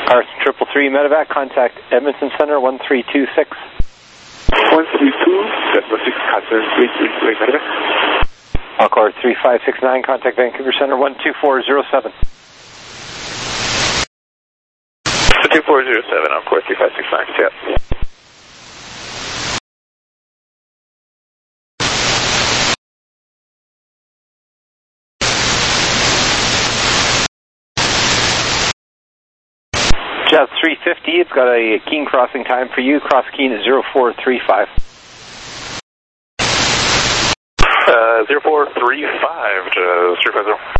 Carson triple three medevac, contact Edmonton Center one three two six. one three two, Delta six, Carson three three three medevac. Encore three five six nine, contact Vancouver Center one two four zero seven. two four zero seven, Encore three five six nine, yeah. Jazz three fifty, it's got a Keene crossing time for you. Cross Keene at zero four three five. Uh, zero four three five, Jazz three five zero.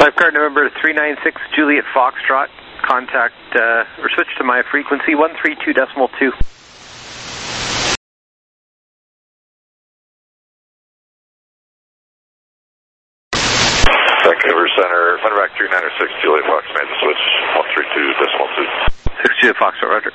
Lifeguard November three nine six Juliet Foxtrot, contact, uh, or switch to my frequency, one three two decimal two. Vancouver Center, Medevac three nine six Juliet Fox, made the switch, one three two decimal two. six Juliet Foxtrot, roger.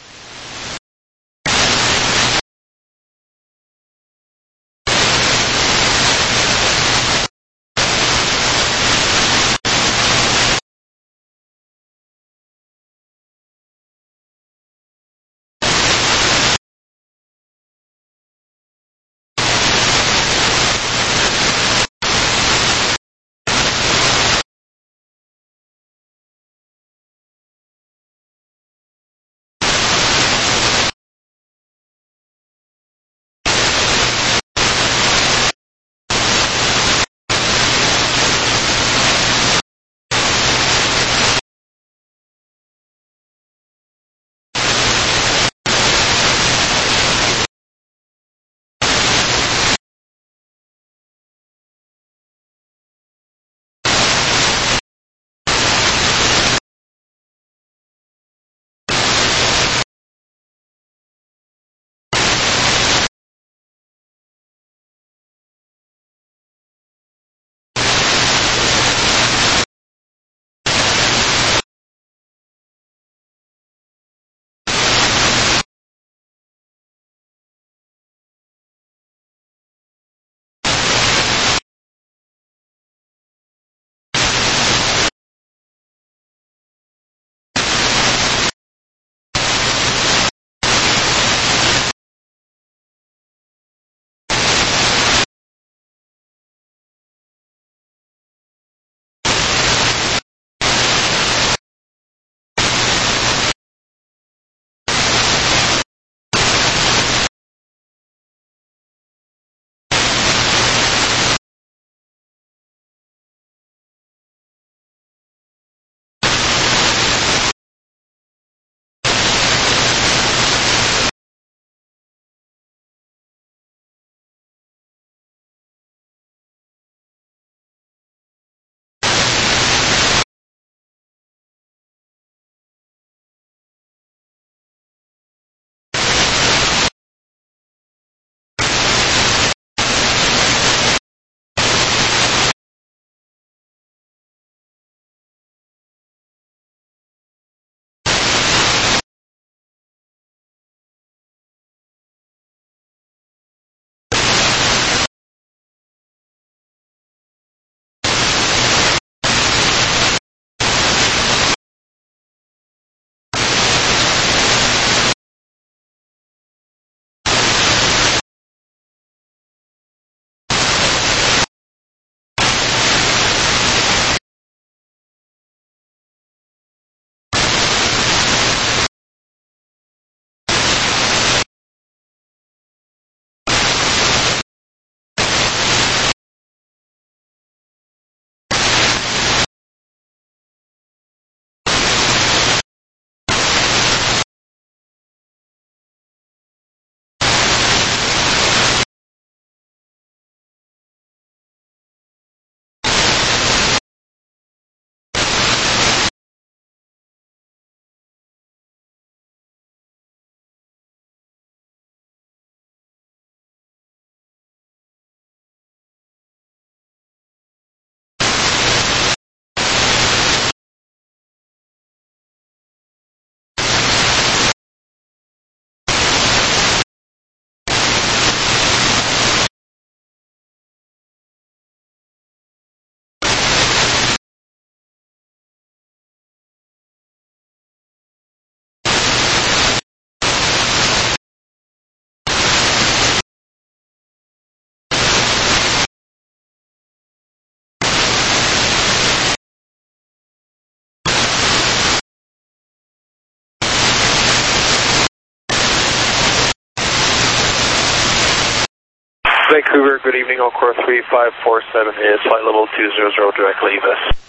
Vancouver, good evening, Encore three five four seven is flight level two zero zero, directly E V A S.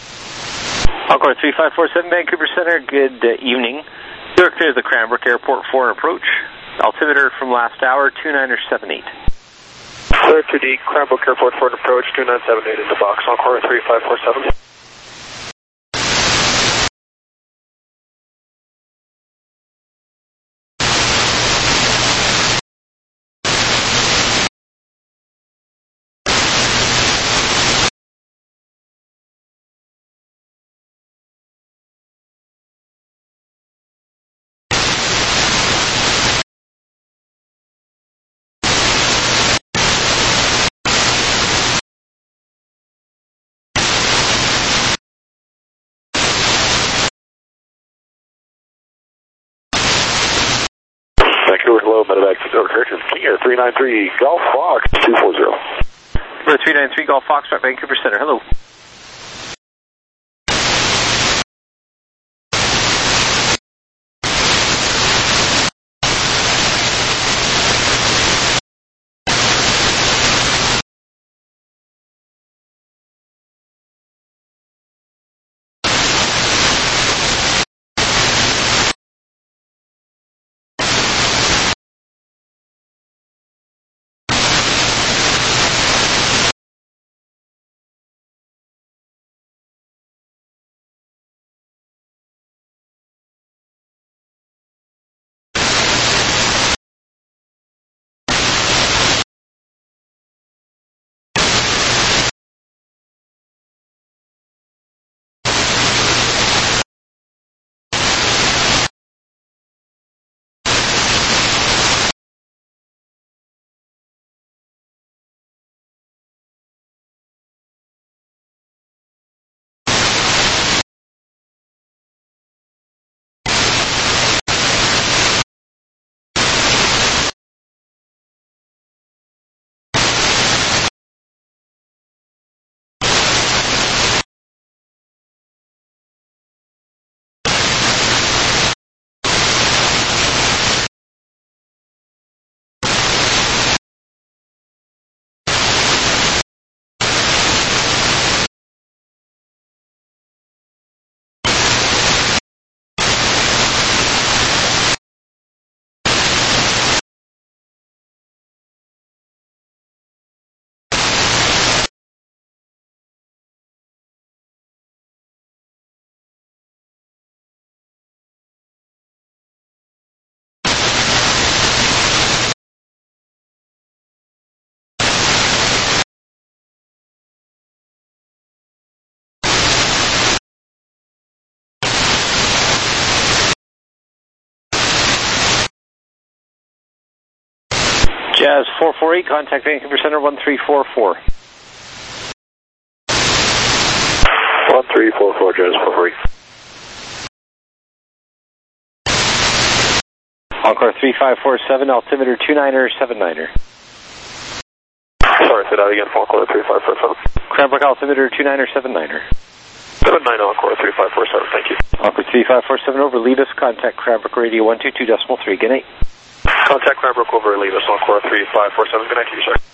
Encore three five four seven, Vancouver Center, good uh, evening. You're clear of the Cranbrook Airport for an approach. Altimeter from last hour, two niner seven eight. Clear to the Cranbrook Airport for an approach, two nine seven eight into box, Encore three five four seven. Vancouver, hello, medevac Curtis, King three nine three Golf Fox two four zero. We're three nine three Golf Foxtrot, Vancouver Center, hello. Jazz four four eight, contact Vancouver Center one three four four. one three four four, Jazz four four eight. Encore three five four seven, altimeter two niner seven niner. Sorry, say that again, Encore three five four seven. Cranbrook altimeter two niner seven niner. seven nine Encore three five four seven, thank you. Encore three five four seven over, leave us, contact Cranbrook radio one two two decimal three, good night. Contact Cranbrook over, leave us, Encore three five four seven, good night to you, sir.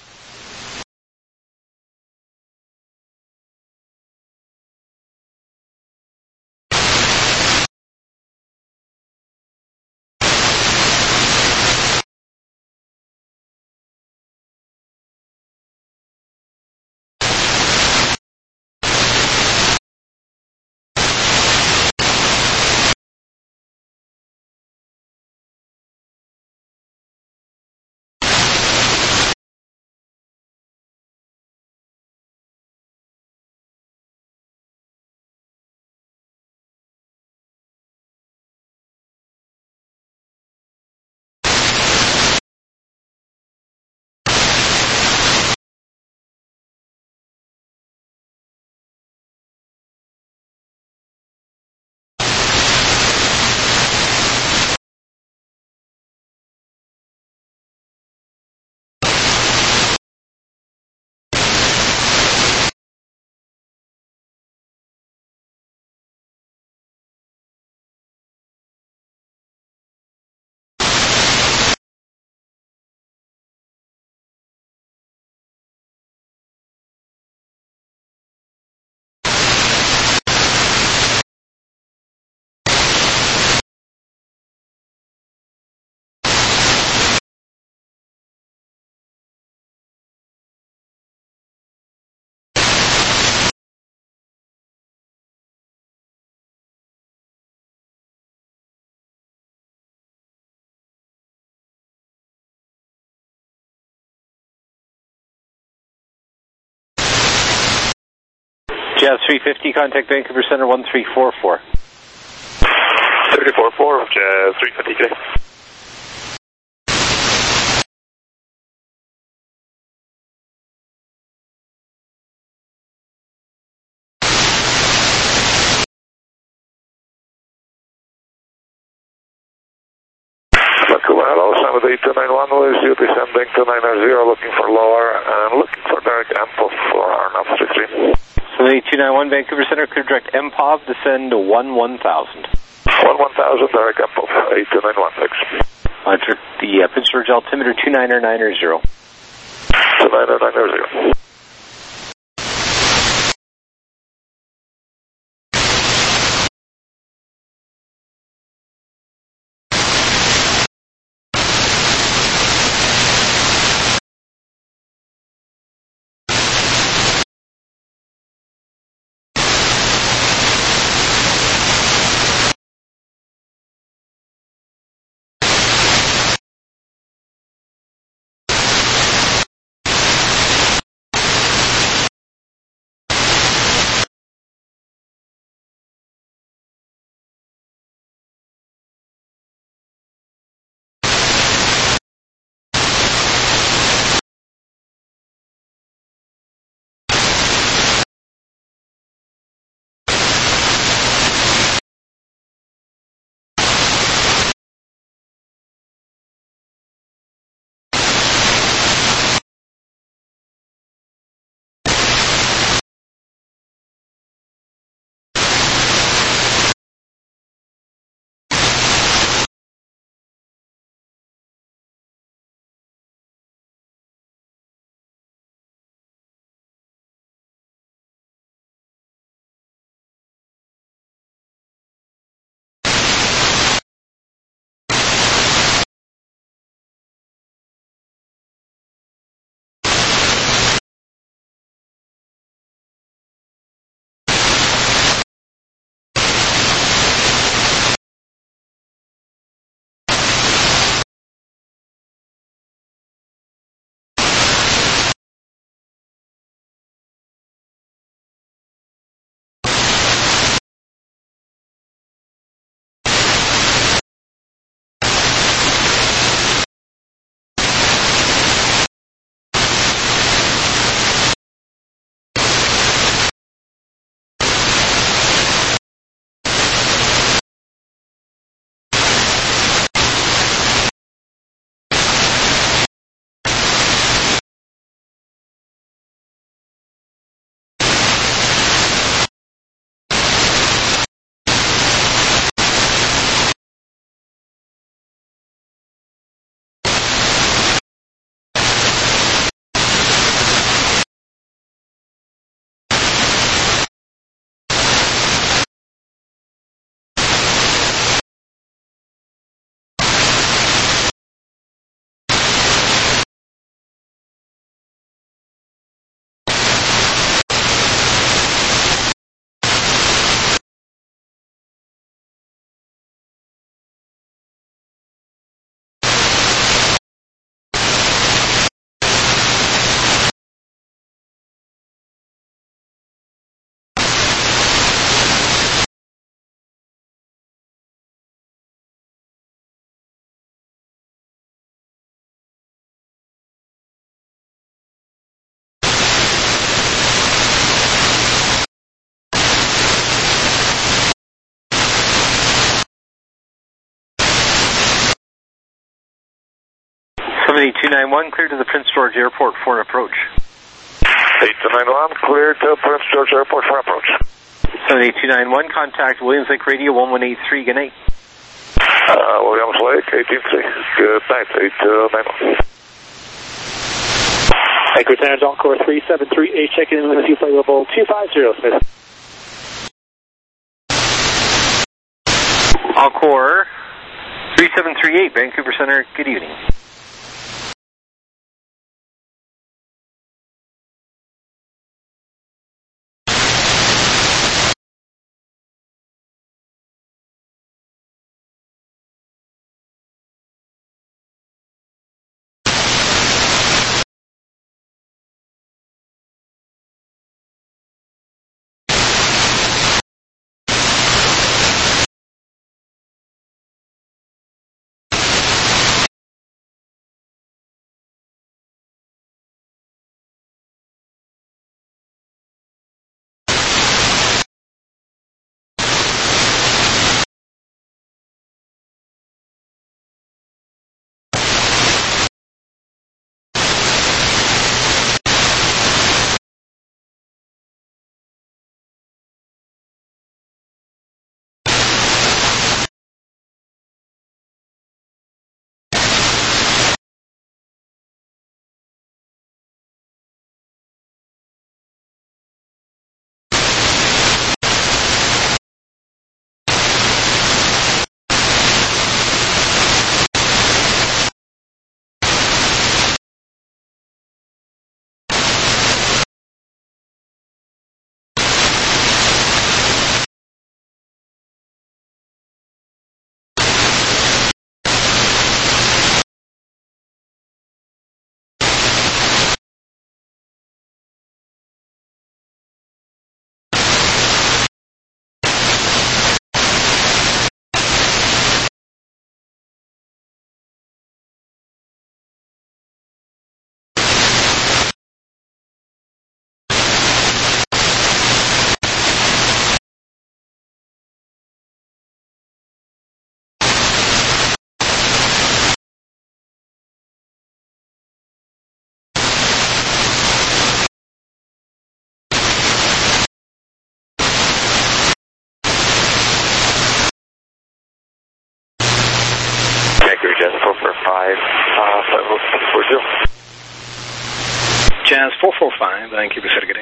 Jazz three fifty, contact Vancouver Center one three four four. three four four, Jazz three fifty, good day. Hello, Summit eight two nine one, Louis, you descending two nine zero, looking for lower and looking for direct M P O V for R N A V three three. Summit eight two nine one, Vancouver Center, clear direct M P O V, descend one one thousand. one one thousand, direct M P O V, eight two nine one, thanks. Roger, the uh, Prince George altimeter two nine nine zero. two nine nine zero. Summit eight two nine one, clear to the Prince George Airport for an approach. eight two nine one, clear to Prince George Airport for approach. Summit eight two nine one, contact Williams Lake Radio one one eight three, good night. Uh, Williams Lake, eighteen three, good night, eight two nine one. Vancouver Center's Encore three seven three eight, checking in with you, flight level two five zero, Smith. Encore three seven three eight, Vancouver Center, good evening. Jazz four four five, Vancouver City, good day.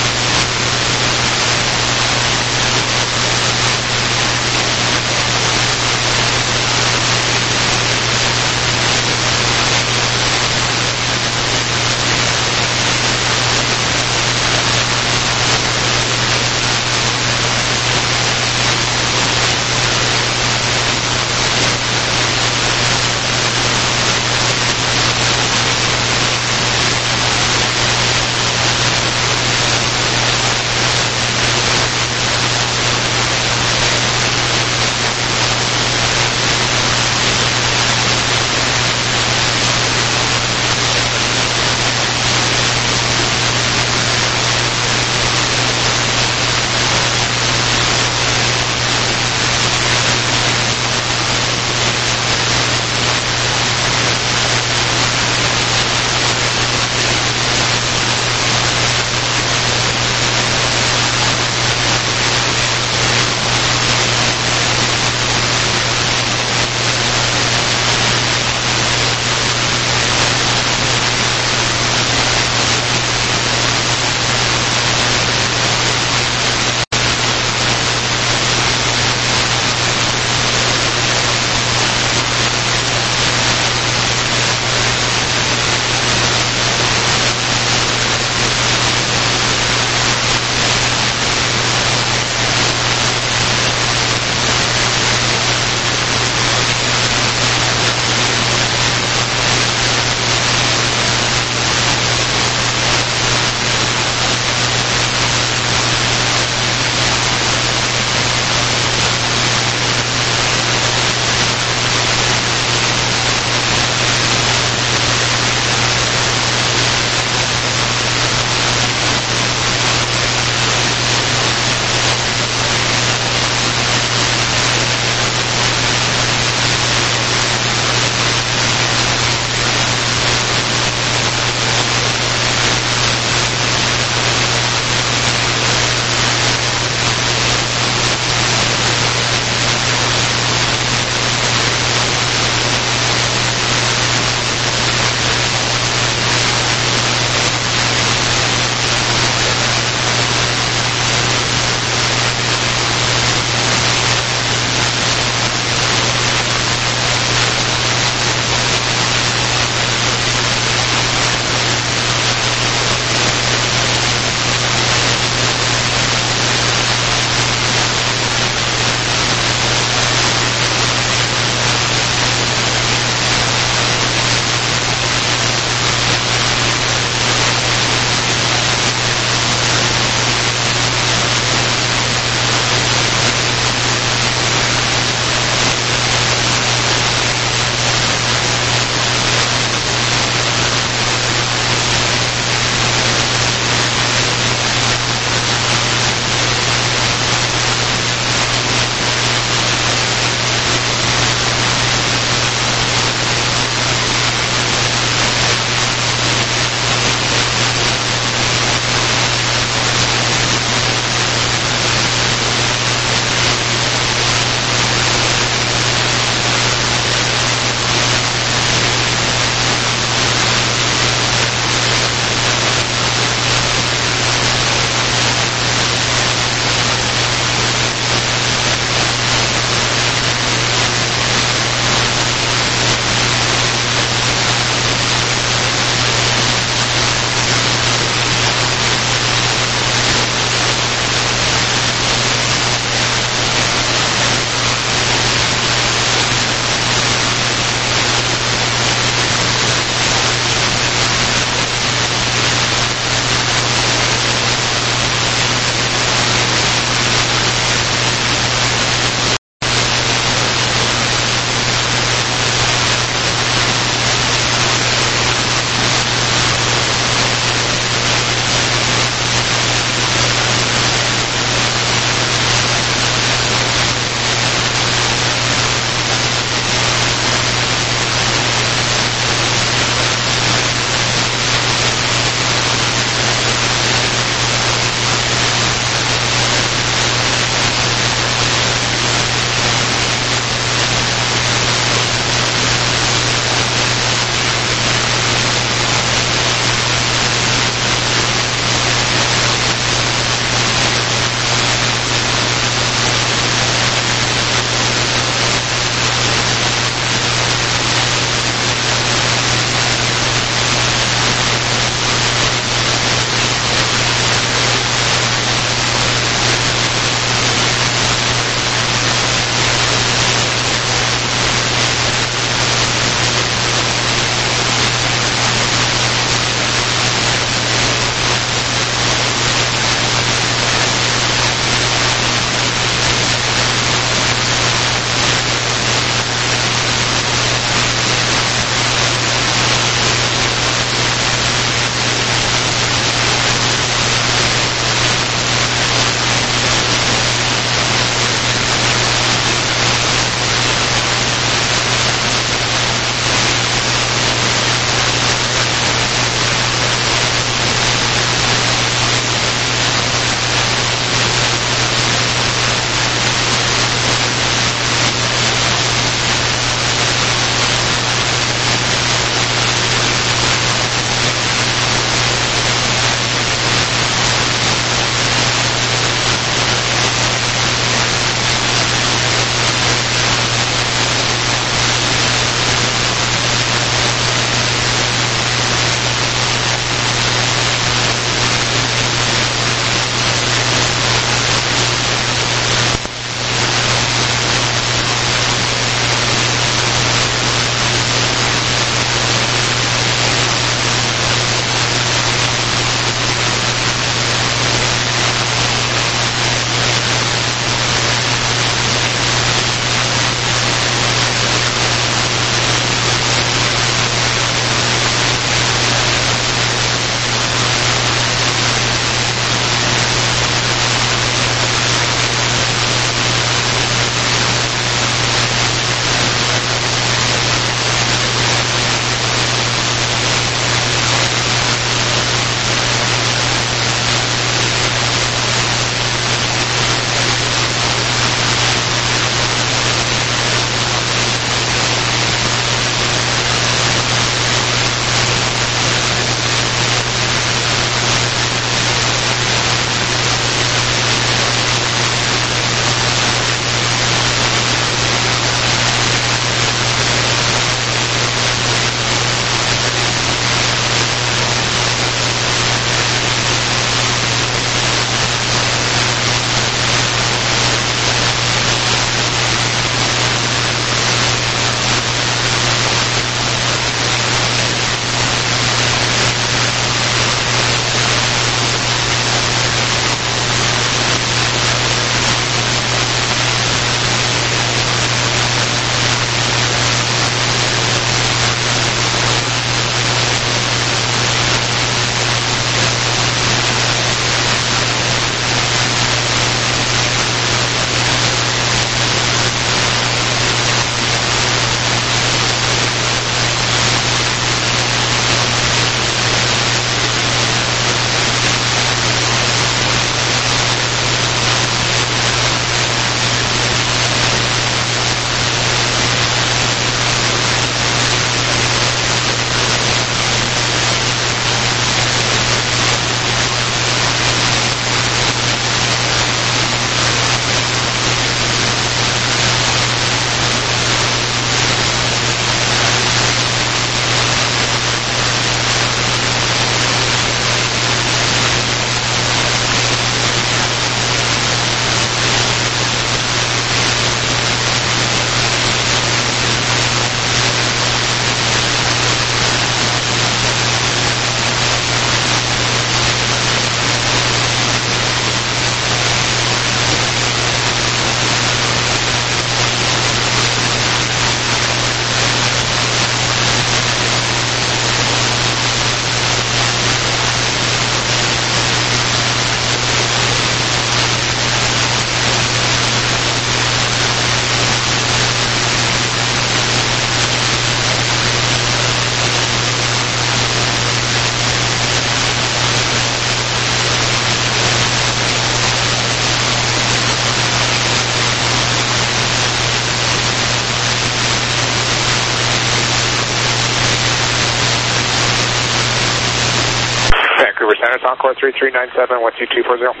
It's Encore three three nine seven, one two two four zero.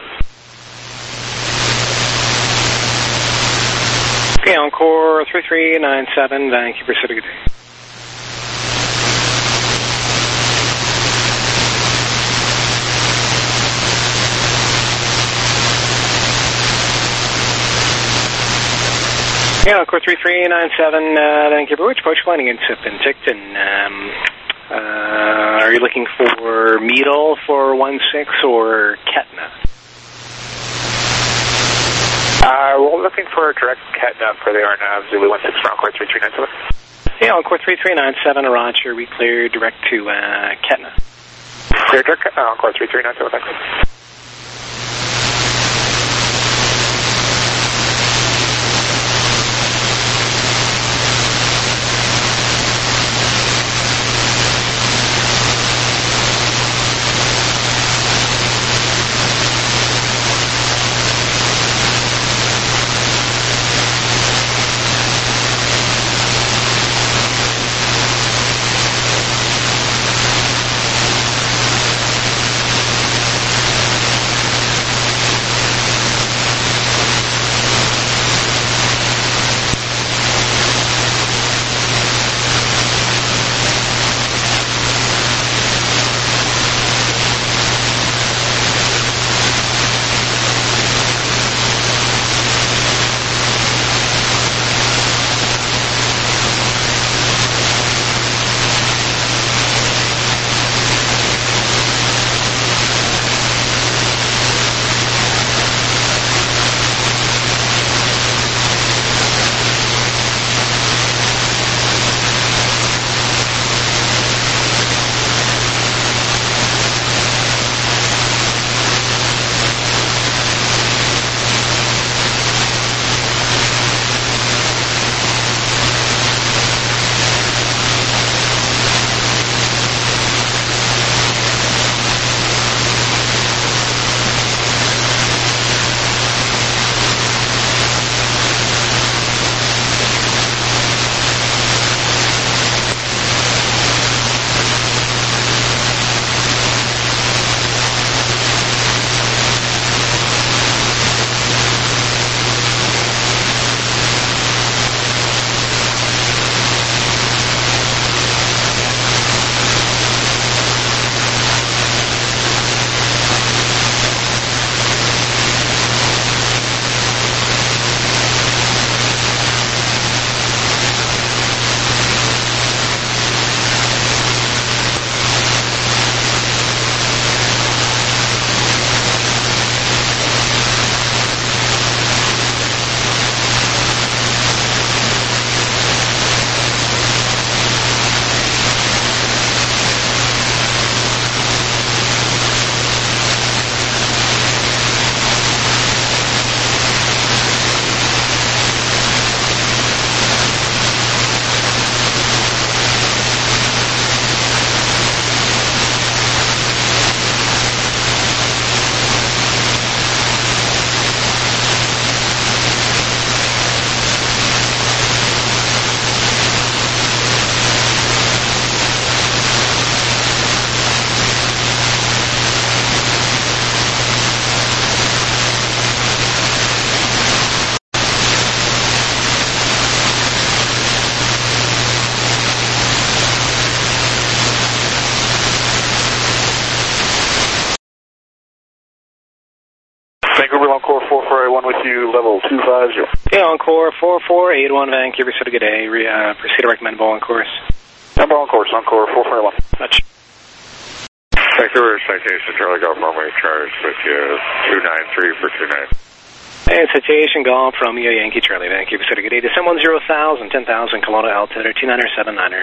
Okay, Encore three three nine seven, Vancouver City, good day. Yeah, Encore three three nine seven, uh, Vancouver, which approach landing into Penticton. Um, uh, are you looking for Meadle for one six or Ketna? Uh, we're looking for a direct Ketna for the R N A V Zulu one six for Encore three three nine seven. Yeah, Encore three three nine seven, Roger, we clear direct to uh, Ketna. Clear direct, uh, Encore three three nine seven, thank you. Vancouver, Encore four four eight one with you, level two five zero. Yeah, Encore four four eight one, Vancouver City, good day. Re, uh, proceed to recommendable on course. Number on course, Encore four four eight one. Touch. Vancouver, citation, Charlie Golf, runway charge with you, two nine three for two nine. Hey, citation, Golf, Romeo, Yankee, Charlie, Vancouver City, good day. Descend one zero thousand, ten thousand, Kelowna, altimeter, two niner seven niner.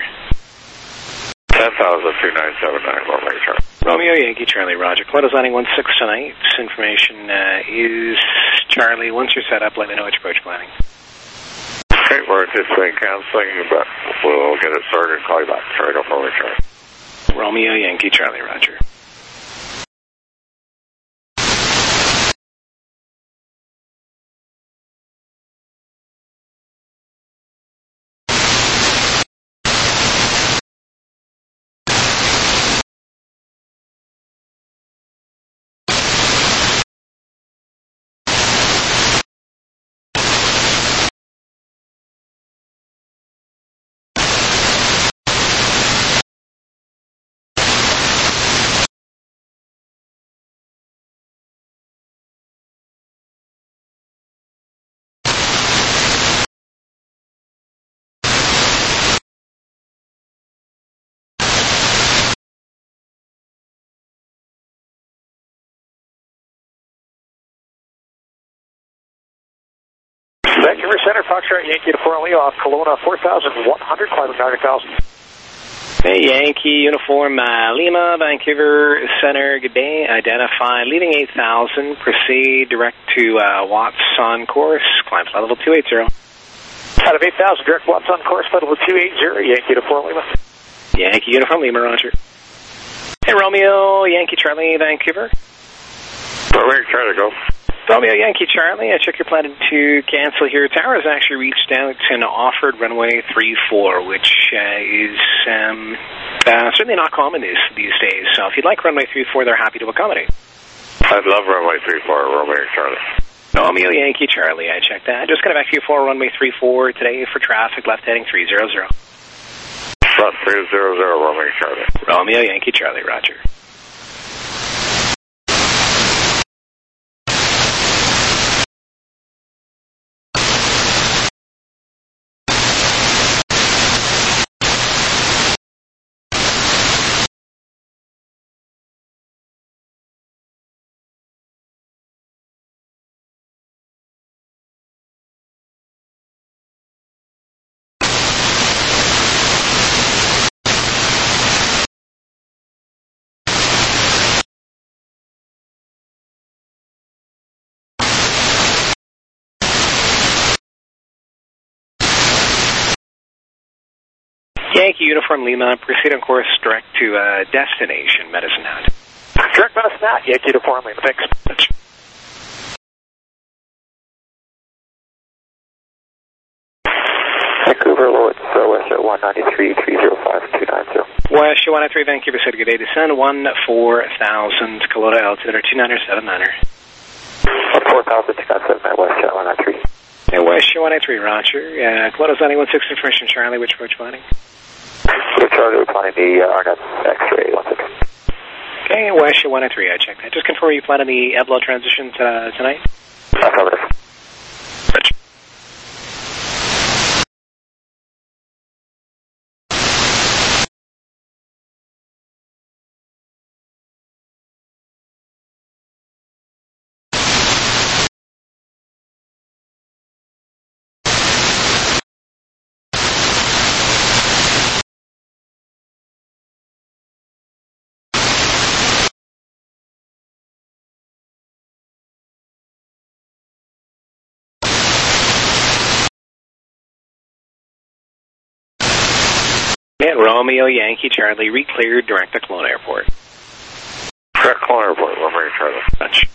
ten thousand, two nine seven nine, runway charge. Romeo, Yankee, Charlie, Roger. Kelowna's landing one six tonight. Information uh, is Charlie. Once you're set up, let me know which approach planning. Okay, we're anticipating canceling, but we'll get it sorted and call you back. Charlie Golf, runway charge. Romeo, Yankee, Charlie, Roger. Vancouver Center, Foxtrot Yankee Uniform Leo off Kelowna four thousand one hundred, climbing nine thousand. Hey, Yankee Uniform uh, Lima, Vancouver Center, good day. Identify, leaving eight thousand, proceed direct to uh, Watts on course, climb flight level two eighty. Out of eight thousand, direct Watts on course, flight level two eighty, Yankee Uniform Lima. Yankee Uniform Lima, roger. Hey, Romeo, Yankee Charlie, Vancouver. Romeo Charlie, go. Romeo, Yankee Charlie, I check your plan to cancel here. Tower has actually reached out and offered runway three four, which uh, is um, uh, certainly not common these, these days. So if you'd like runway three four, they're happy to accommodate. I'd love runway three four, Romeo Charlie. Romeo, Yankee Charlie, I checked that. Just going to back you for runway three four today for traffic, left heading three zero zero. Left three zero zero, Romeo Charlie. Romeo, Yankee Charlie, roger. Yankee Uniform Lima, proceed on course direct to uh, destination, Medicine Hat. Direct Medicine Hat, Yankee Uniform Lima, thanks. Vancouver, low, it's uh, West at one ninety-three, three zero five, two nine zero. West one ninety-three, Vancouver, said good day, descend one four thousand, Kelowna altitude, two niner seven niner. four thousand, two nine seven, West at one ninety-three. Yeah, West one ninety-three, roger. Uh, Kelowna's landing one six information, Charlie, which approach planning? Yeah, Charlie, we're planning the uh, R N A V X-ray one six. Okay, West one ninety-three, I checked that. Just confirm you plan on the Eblo transition uh, tonight? Affirmative. Roger. And Romeo, Yankee, Charlie, re-cleared direct to Kelowna Airport. Direct Kelowna Airport, Romeo Charlie. Touch.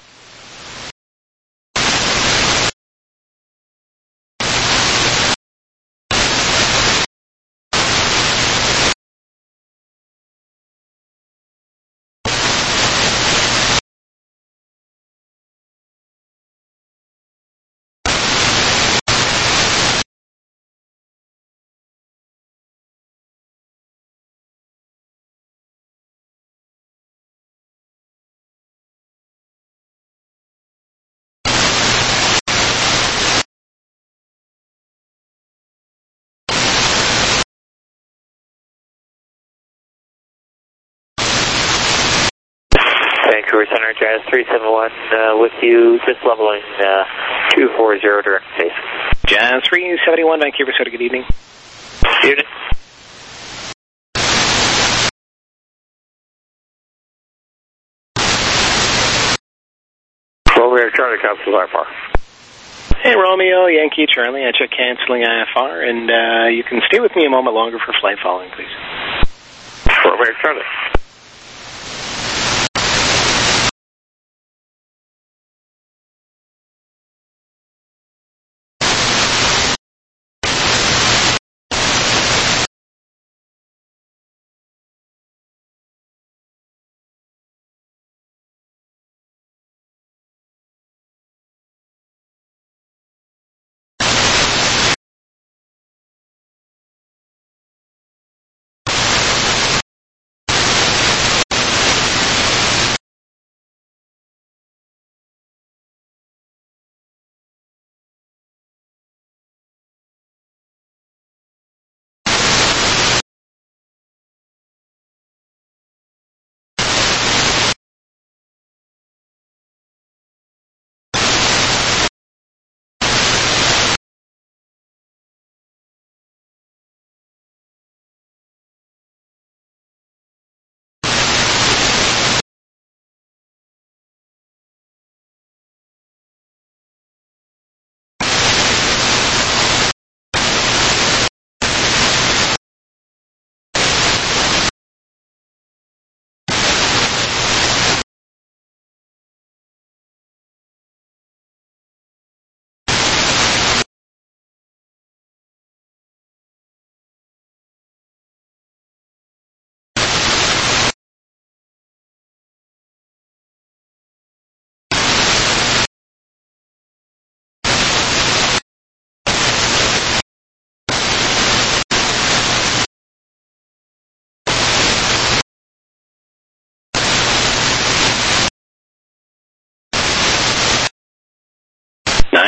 Vancouver Center, Jazz three seven one, uh, with you, just leveling uh, two four zero direct face. Jazz three seven one, Vancouver Center, good evening. Unit. Romeo Charlie, cancel I F R. Hey, Romeo, Yankee, Charlie, I check canceling I F R, and uh, you can stay with me a moment longer for flight following, please. Romeo Charlie.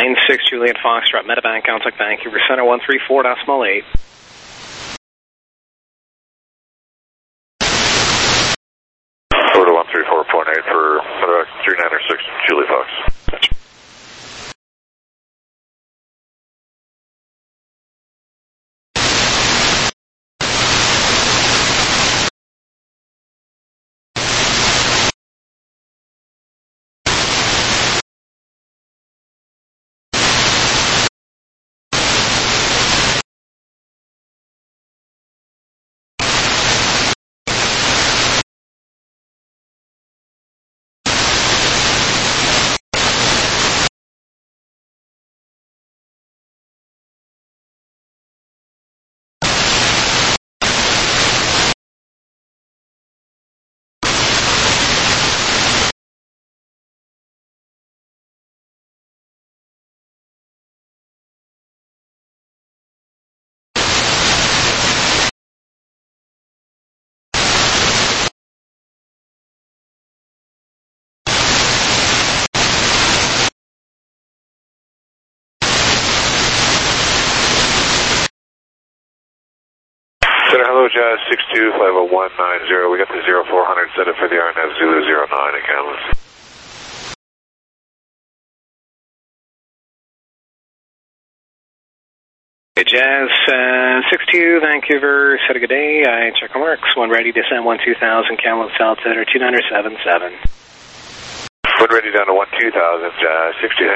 nine six Juliet Foxtrot, Medevac, contact Vancouver Center, one three four decimal eight. Go to one three four point eight for Medevac three nine six Juliet Fox. Center, hello, Jazz six two five oh one nine zero. We got the zero four hundred set up for the R N A V Zulu zero nine in Kamloops. Hey, Jazz uh, six two, Vancouver, set a good day. I check marks. One ready, descend one two thousand, Kamloops altimeter two nine seven seven. One ready down to one two thousand, Jazz six two.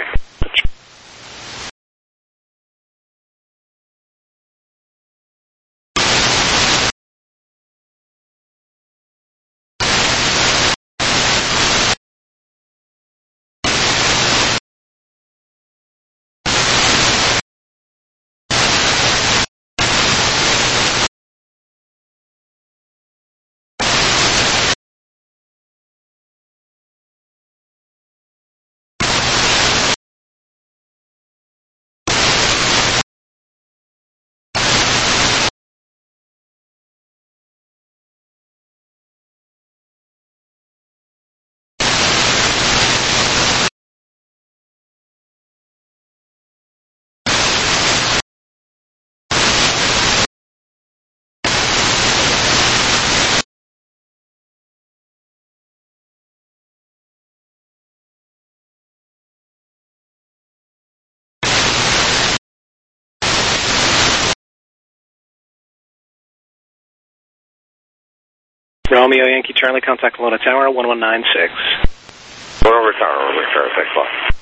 Romeo Yankee Charlie, contact Kelowna Tower, one one nine six. One over Tower, over Tower, thanks a lot.